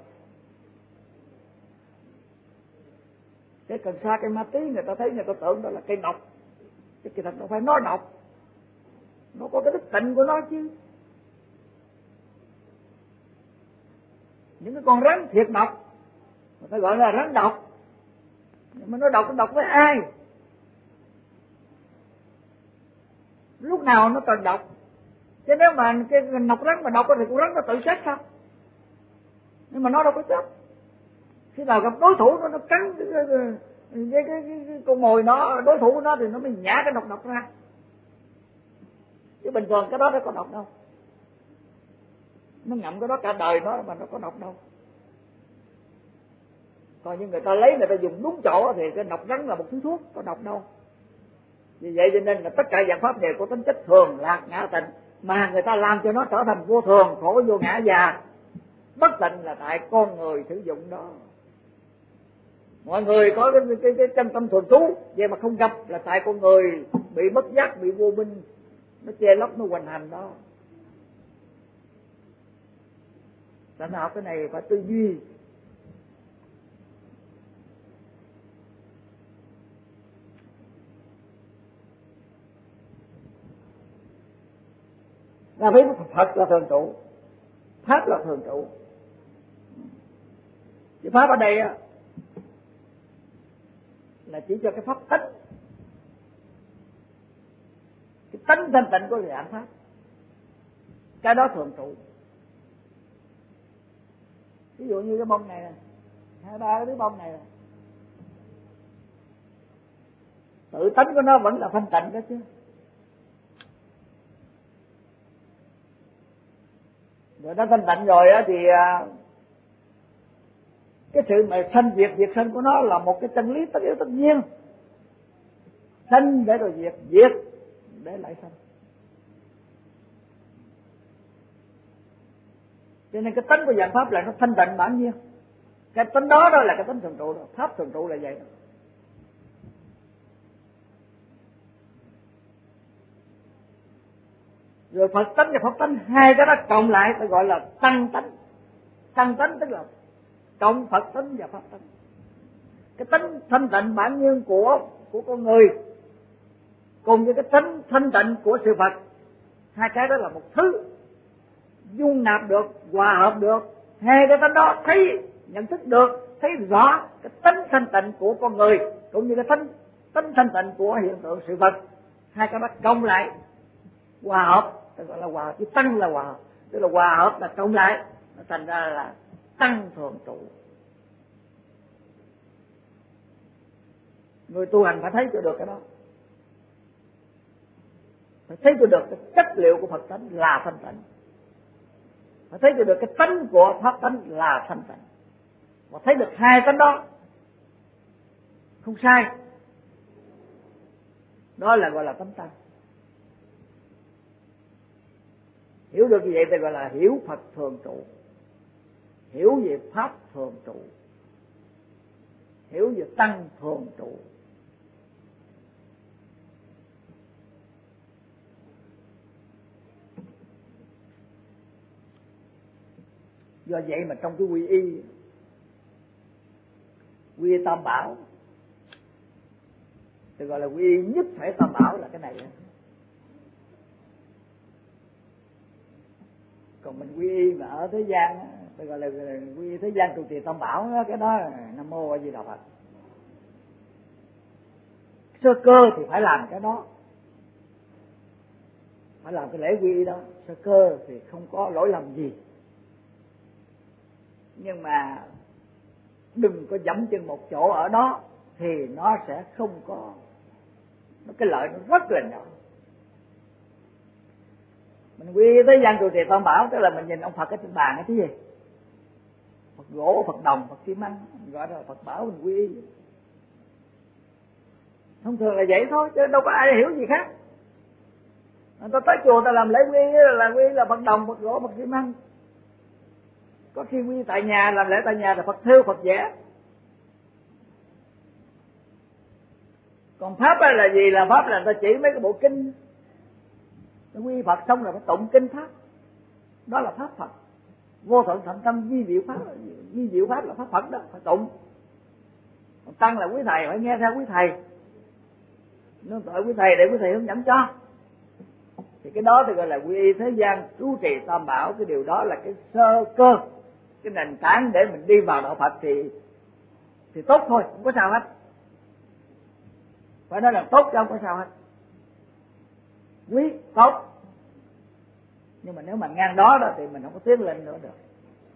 Cái cần sa, cái ma túy người ta thấy, người ta tưởng đó là cây độc, chứ kỳ thật nó phải nó độc. Nó có cái đức tịnh của nó chứ. Những cái con rắn thiệt độc người ta gọi là rắn độc, nhưng mà nó độc với ai? Lúc nào nó toàn độc. Chứ nếu mà cái nọc rắn mà độc thì con rắn nó tự sát sao? Nhưng mà nó đâu có chết. Khi nào gặp đối thủ nó cắn cái con mồi nó, đối thủ của nó thì nó mới nhả cái độc ra. Chứ bình thường cái đó nó có độc đâu. Nó ngậm cái đó cả đời nó mà nó có độc đâu. Còn như người ta lấy, người ta dùng đúng chỗ thì cái độc rắn là một thứ thuốc, có độc đâu. Vì vậy cho nên là tất cả dạng pháp đều có tính chất thường, lạc, ngã, tịnh, mà người ta làm cho nó trở thành vô thường, khổ, vô ngã, già. Bất tịnh là tại con người sử dụng đó. Mọi người có cái chân tâm thường trú, vậy mà không gặp là tại con người bị bất giác, bị vô minh, nó che lấp, nó hoành hành đó. Tại sao học cái này phải tư duy. Là thấy Phật là thường trụ, Pháp là thường trụ. Cái Pháp ở đây á là chỉ cho cái pháp tánh, cái tánh thanh tịnh của dạng Pháp, cái đó thường trụ. Ví dụ như cái bông này, 2-3 cái bông này, tự tánh của nó vẫn là thanh tịnh đó chứ. Rồi nó thanh tịnh rồi á thì cái sự mà sanh diệt, diệt sanh của nó là một cái chân lý tất yếu tất nhiên. Sanh để rồi diệt, diệt để lại sanh. Cho nên cái tánh của dạng Pháp là nó thanh tịnh bản nhiên. Cái tánh đó đó là cái tánh thường trụ đó. Pháp thường trụ là vậy đó. Rồi Phật tánh và Pháp tánh, hai cái đó cộng lại ta gọi là tăng tánh. Tăng tánh tức là cộng Phật tánh và Pháp tánh. Cái tánh thanh tịnh bản nhiên của con người cùng với cái tánh thanh tịnh của sự vật, hai cái đó là một thứ dung nạp được, hòa hợp được. Hai cái tánh đó thấy, nhận thức được, thấy rõ cái tánh thanh tịnh của con người cũng như cái tánh thanh tịnh của hiện tượng sự vật. Hai cái đó cộng lại hòa hợp, gọi là hòa hợp, chứ tăng là hòa hợp, tức là hòa hợp là cộng lại, nó thành ra là tăng thường trụ. Người tu hành phải thấy cho được cái đó, phải thấy cho được cái chất liệu của Phật tánh là thanh tịnh, phải thấy cho được cái tánh của Pháp tánh là thanh tịnh, và thấy được hai tánh đó không sai. Đó là gọi là tánh tăng. Hiểu được như vậy thì gọi là hiểu Phật thường trụ, hiểu về Pháp thường trụ, hiểu về Tăng thường trụ. Do vậy mà trong cái quy y tam bảo thì gọi là quy y nhất thể tam bảo là cái này. Còn mình quy y mà ở thế gian thì gọi là quy y thế gian trụ trì tam bảo đó, cái đó là Nam Mô A Di Đà Phật. Sơ cơ thì phải làm cái đó, phải làm cái lễ quy y đó. Sơ cơ thì không có lỗi lầm gì, nhưng mà đừng có dẫm chân một chỗ ở đó thì nó sẽ không có, cái lợi nó rất là nhỏ. Mình quy tới gian trụ trì tam bảo tức là mình nhìn ông Phật ở trên bàn cái gì, Phật gỗ, Phật đồng, Phật xi măng, gọi là Phật bảo, mình quy y. Thông thường là vậy thôi chứ đâu có ai hiểu gì khác. Người ta tới chùa ta làm lễ quy là Phật đồng, Phật gỗ, Phật xi măng. Có khi quy tại nhà, làm lễ tại nhà là Phật thêu, Phật vẽ. Còn Pháp là gì? Là Pháp là người ta chỉ mấy cái bộ kinh. Quy Phật xong rồi phải tụng kinh Pháp. Đó là Pháp Phật. Vô thượng thậm tâm vi diệu Pháp. Vi diệu Pháp là Pháp Phật đó, phải tụng. Còn Tăng là quý thầy, phải nghe theo quý thầy. Nó gọi quý thầy để quý thầy hướng dẫn cho. Thì cái đó thì gọi là quy y thế gian trụ trì tam bảo. Cái điều đó là cái sơ cơ, cái nền tảng để mình đi vào đạo Phật thì tốt thôi, không có sao hết. Phải nói là tốt chứ không có sao hết. Quý, tốt. Nhưng mà nếu mà ngang đó thì mình không có tiến lên nữa được.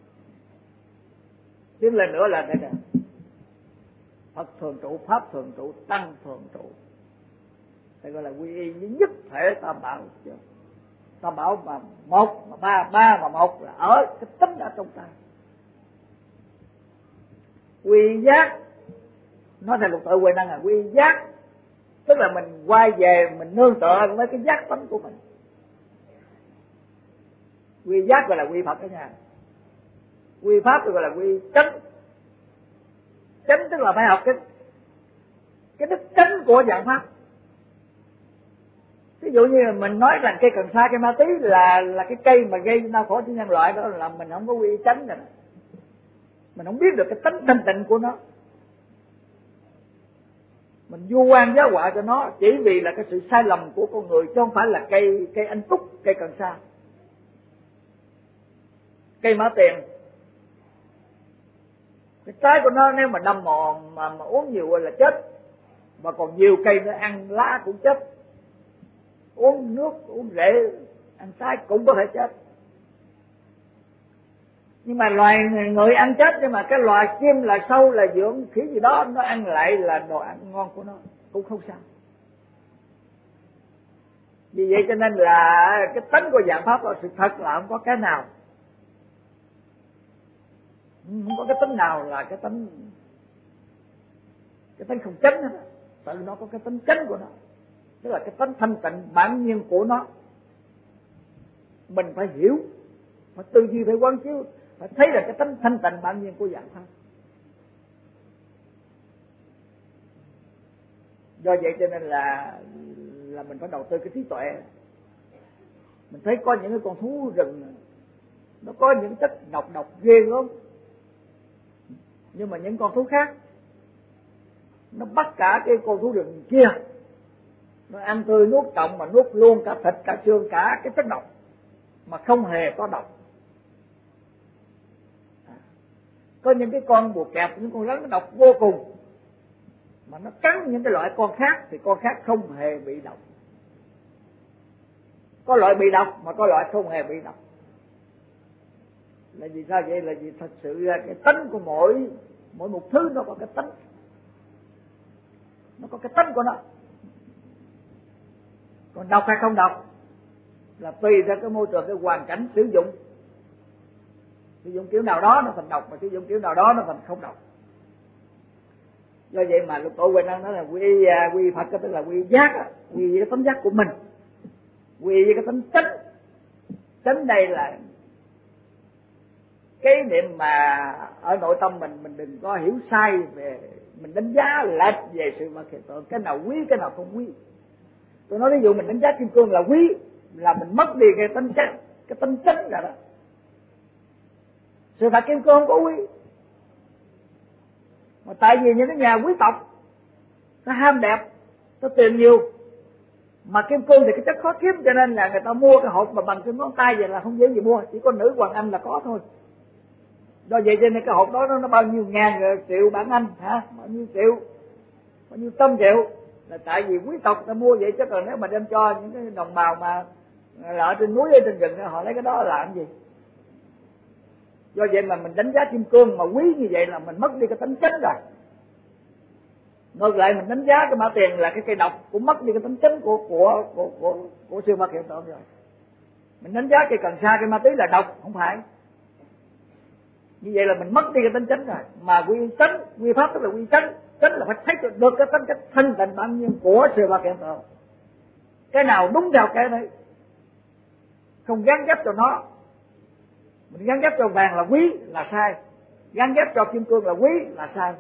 Tiến lên nữa là đây nè, Phật thường trụ, Pháp thường trụ, Tăng thường trụ. Đây gọi là quy y với nhất thể tam bảo. Tam bảo mà một, mà ba mà một là ở cái tính ở trong ta. Quy giác, nói theo lục tự Huệ Năng là quy giác, tức là mình quay về mình nương tựa với cái giác tánh của mình. Quy giác gọi là quy Phật đó nha. Quy Pháp gọi là quy chánh. Chánh tức là phải học cái đức chánh của dạng Pháp. Ví dụ như mình nói rằng cây cần sa, cây ma túy là cái cây mà gây đau khổ cho nhân loại, đó là mình không có quy chánh rồi. Mình không biết được cái tánh thanh tịnh của nó. Mình vu oan giá họa cho nó chỉ vì là cái sự sai lầm của con người, chứ không phải là cây anh túc, cây cần sa, cây mã tiền. Cái trái của nó nếu mà đâm mòn mà uống nhiều là chết, và còn nhiều cây nó ăn lá cũng chết, uống nước, uống rễ, ăn trái cũng có thể chết. Nhưng mà loài người ăn chết, nhưng mà cái loài chim là sâu là dưỡng khỉ gì đó nó ăn lại là đồ ăn ngon của nó, cũng không sao. Vì vậy cho nên là cái tánh của dạng Pháp là sự thật là không có cái nào, không có cái tánh nào là cái tánh không chánh hết. Tự nó có cái tánh chánh của nó, tức là cái tánh thanh tịnh bản nhiên của nó. Mình phải hiểu, phải tư duy, phải quán chiếu, phải thấy là cái tánh thanh tịnh bản nhiên của dạng Pháp. Do vậy cho nên là mình phải đầu tư cái trí tuệ. Mình thấy có những cái con thú rừng nó có những chất độc ghê lắm, nhưng mà những con thú khác nó bắt cả cái con thú rừng kia, nó ăn tươi nuốt trọn mà nuốt luôn cả thịt cả xương cả cái chất độc mà không hề có độc. Có những cái con bùa kẹp, những con rắn nó độc vô cùng, mà nó cắn những cái loại con khác thì con khác không hề bị độc. Có loại bị độc mà có loại không hề bị độc. Là vì sao vậy? Là vì thật sự là cái tánh của mỗi một thứ nó có cái tánh, nó có cái tánh của nó. Còn độc hay không độc là tùy theo cái môi trường, cái hoàn cảnh sử dụng. Sử dụng kiểu nào đó nó thành độc, mà sử dụng kiểu nào đó nó thành không độc. Do vậy mà Lục Tổ Huệ Năng nói là quy Phật tức là quy giác, quy với cái tánh giác của mình, quy với cái tánh chánh. Chánh đây là cái niệm mà ở nội tâm mình đừng có hiểu sai về, mình đánh giá lệch về sự vật hiện tượng, cái nào quý cái nào không quý. Tôi nói ví dụ mình đánh giá kim cương là quý là mình mất đi cái tánh chánh, cái tánh chánh là đó. Sự thật kim cương không có quý, mà tại vì những cái nhà quý tộc nó ham đẹp, nó tiền nhiều, mà kim cương thì cái chất khó kiếm, cho nên là người ta mua cái hộp mà bằng cái ngón tay vậy là không dễ gì mua, chỉ có nữ hoàng Anh là có thôi. Do vậy cho nên cái hộp đó nó bao nhiêu ngàn triệu bảng Anh hả, bao nhiêu triệu, bao nhiêu trăm triệu, là tại vì quý tộc ta mua vậy. Chứ còn nếu mà đem cho những cái đồng bào mà là ở trên núi ở trên rừng họ lấy cái đó làm gì. Do vậy mà mình đánh giá kim cương mà quý như vậy là mình mất đi cái tính chánh rồi. Ngược lại mình đánh giá cái mã tiền là cái cây độc cũng mất đi cái tính chánh của siêu vật hiện tượng rồi. Mình đánh giá cây cần sa, cây ma túy là độc, không phải. Như vậy là mình mất đi cái tính chánh rồi. Mà quy chánh, quy pháp tức là quy chánh. Chánh là phải thấy được cái tính cách thanh tịnh bản nhiên của siêu vật hiện tượng. Cái nào đúng theo cái đấy, không gắn ghép cho nó. Mình gắn ghép cho vàng là quý là sai, gắn ghép cho kim cương là quý là sai.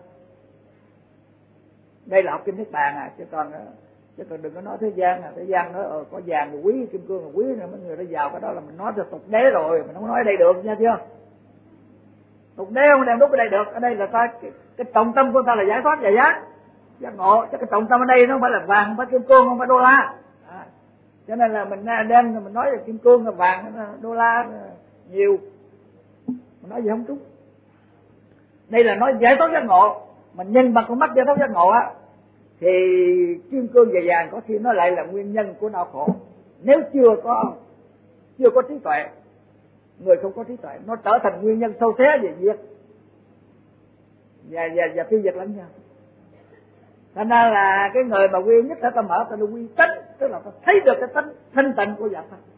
Đây là học Kinh Niết Bàn à, chứ còn đừng có nói thế gian à. Thế gian nói có vàng là quý, kim cương là quý, nữa mấy người đã vào cái đó là mình nói cho tục đế rồi, mình không nói ở đây được nha chưa. Tục đế không đem đúc ở đây được. Ở đây là ta cái trọng tâm của ta là giải thoát và giác ngộ, chứ cái trọng tâm ở đây nó không phải là vàng, không phải kim cương, không phải đô la. Cho nên là mình đem mình nói là kim cương là vàng, đô la nhiều, mình nói gì không trúng. Đây là nói giải thoát giác ngộ. Mình nhìn bằng con mắt giải thoát giác ngộ á, thì kim cương và vàng có khi nó lại là nguyên nhân của đau khổ. Nếu chưa có trí tuệ, người không có trí tuệ, nó trở thành nguyên nhân sâu xé về diệt và tiêu diệt lẫn nhau. Thành ra là cái người mà quy nhất thể ta mở ta là quy tánh, tức là ta thấy được cái tánh thanh tịnh của vật thân.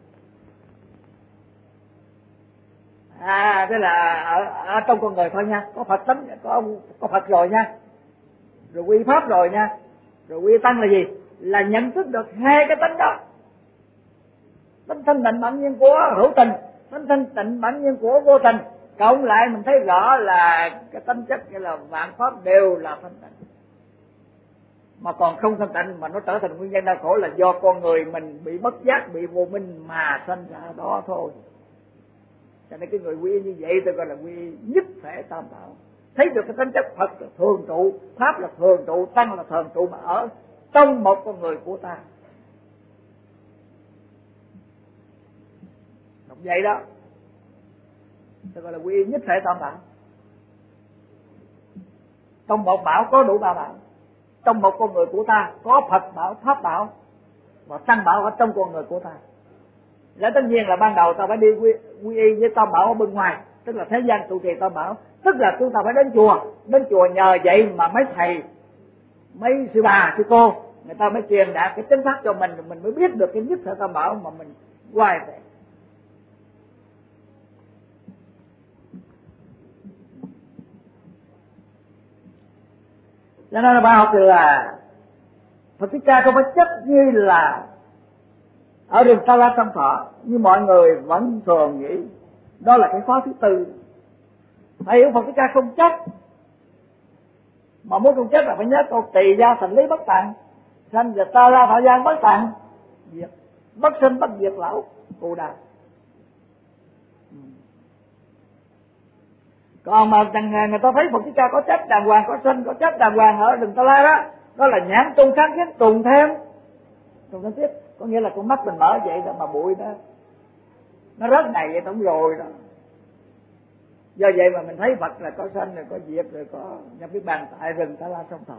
Thế là ở trong con người thôi nha, có Phật tánh, có Phật rồi nha, rồi quy pháp rồi nha, rồi quy tăng là gì? Là nhận thức được hai cái tánh đó, tánh thanh tịnh bản nhiên của hữu tình, tánh thanh tịnh bản nhiên của vô tình, cộng lại mình thấy rõ là cái tánh chất, nghĩa là vạn pháp đều là thanh tịnh. Mà còn không thanh tịnh mà nó trở thành nguyên nhân đau khổ là do con người mình bị bất giác, bị vô minh mà sanh ra đó thôi. Cho nên cái người quy như vậy tôi gọi là quy nhất thể tam bảo. Thấy được cái tính chất Phật là thường trụ, Pháp là thường trụ, Tăng là thường trụ, mà ở trong một con người của ta. Đọc vậy đó, tôi gọi là quy nhất thể tam bảo. Trong một bảo có đủ ba bảo. Trong một con người của ta có Phật bảo, Pháp bảo và Tăng bảo ở trong con người của ta. Lẽ tất nhiên là ban đầu ta phải đi quy y với tam bảo ở bên ngoài, tức là thế gian trụ trì tam bảo, tức là chúng ta phải đến chùa nhờ vậy mà mấy thầy, mấy sư bà, sư cô người ta mới truyền đạt cái chính xác cho mình mới biết được cái nhất thể tam bảo mà mình quay về. Cho nên là bài học thì là Phật Thích Ca không phải chấp như là ở rừng Ta La Tam Thọ như mọi người vẫn thường nghĩ. Đó là cái khóa thứ tư. Phải hiểu Phật Thích Ca không chấp, mà muốn không chấp là phải nhớ câu tỳ gia thành lý bất tạng, sanh và Ta La Thọ Giang bất tạng, bất sinh bất diệt lão Cù Đà. Còn mà người ta thấy Phật Thích Ca có chấp đàng hoàng, có sinh có chấp đàng hoàng ở rừng Ta La đó, đó là nhãn trung kháng kiến trùng thêm tiếp, có nghĩa là con mắt mình mở vậy đó mà bụi đó nó rớt này vậy tổng rồi đó. Do vậy mà mình thấy Phật là có sanh rồi có diệt rồi có nhập Niết Bàn tại rừng Ta La Sông Thọ.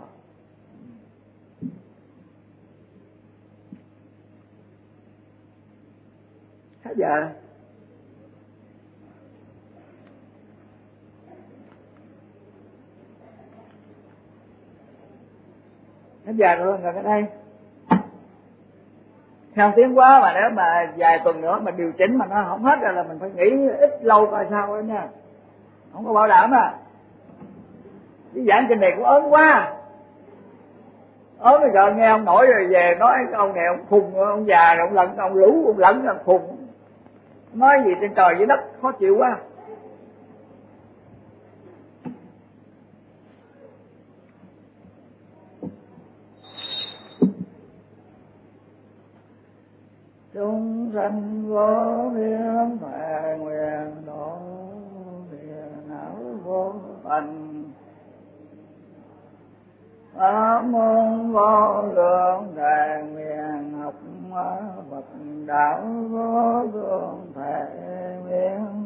Hết giờ. Hết giờ rồi ngồi ở đây. Theo tiến quá mà nếu mà vài tuần nữa mà điều chỉnh mà nó không hết rồi là mình phải nghỉ ít lâu coi sao đó nha. Không có bảo đảm à. Cái giảng trên này cũng ớn quá. Ốm bây giờ nghe ông nổi rồi về nói cái ông này ông khùng, ông già rồi ông lẫn, ông lũ, ông lẫn, ông khùng. Nói gì trên trời dưới đất khó chịu quá. Chúng sanh vô biên thệ nguyện độ phiền não vô tận. Pháp môn vô lượng thệ nguyện học Phật đạo vô lượng thệ nguyện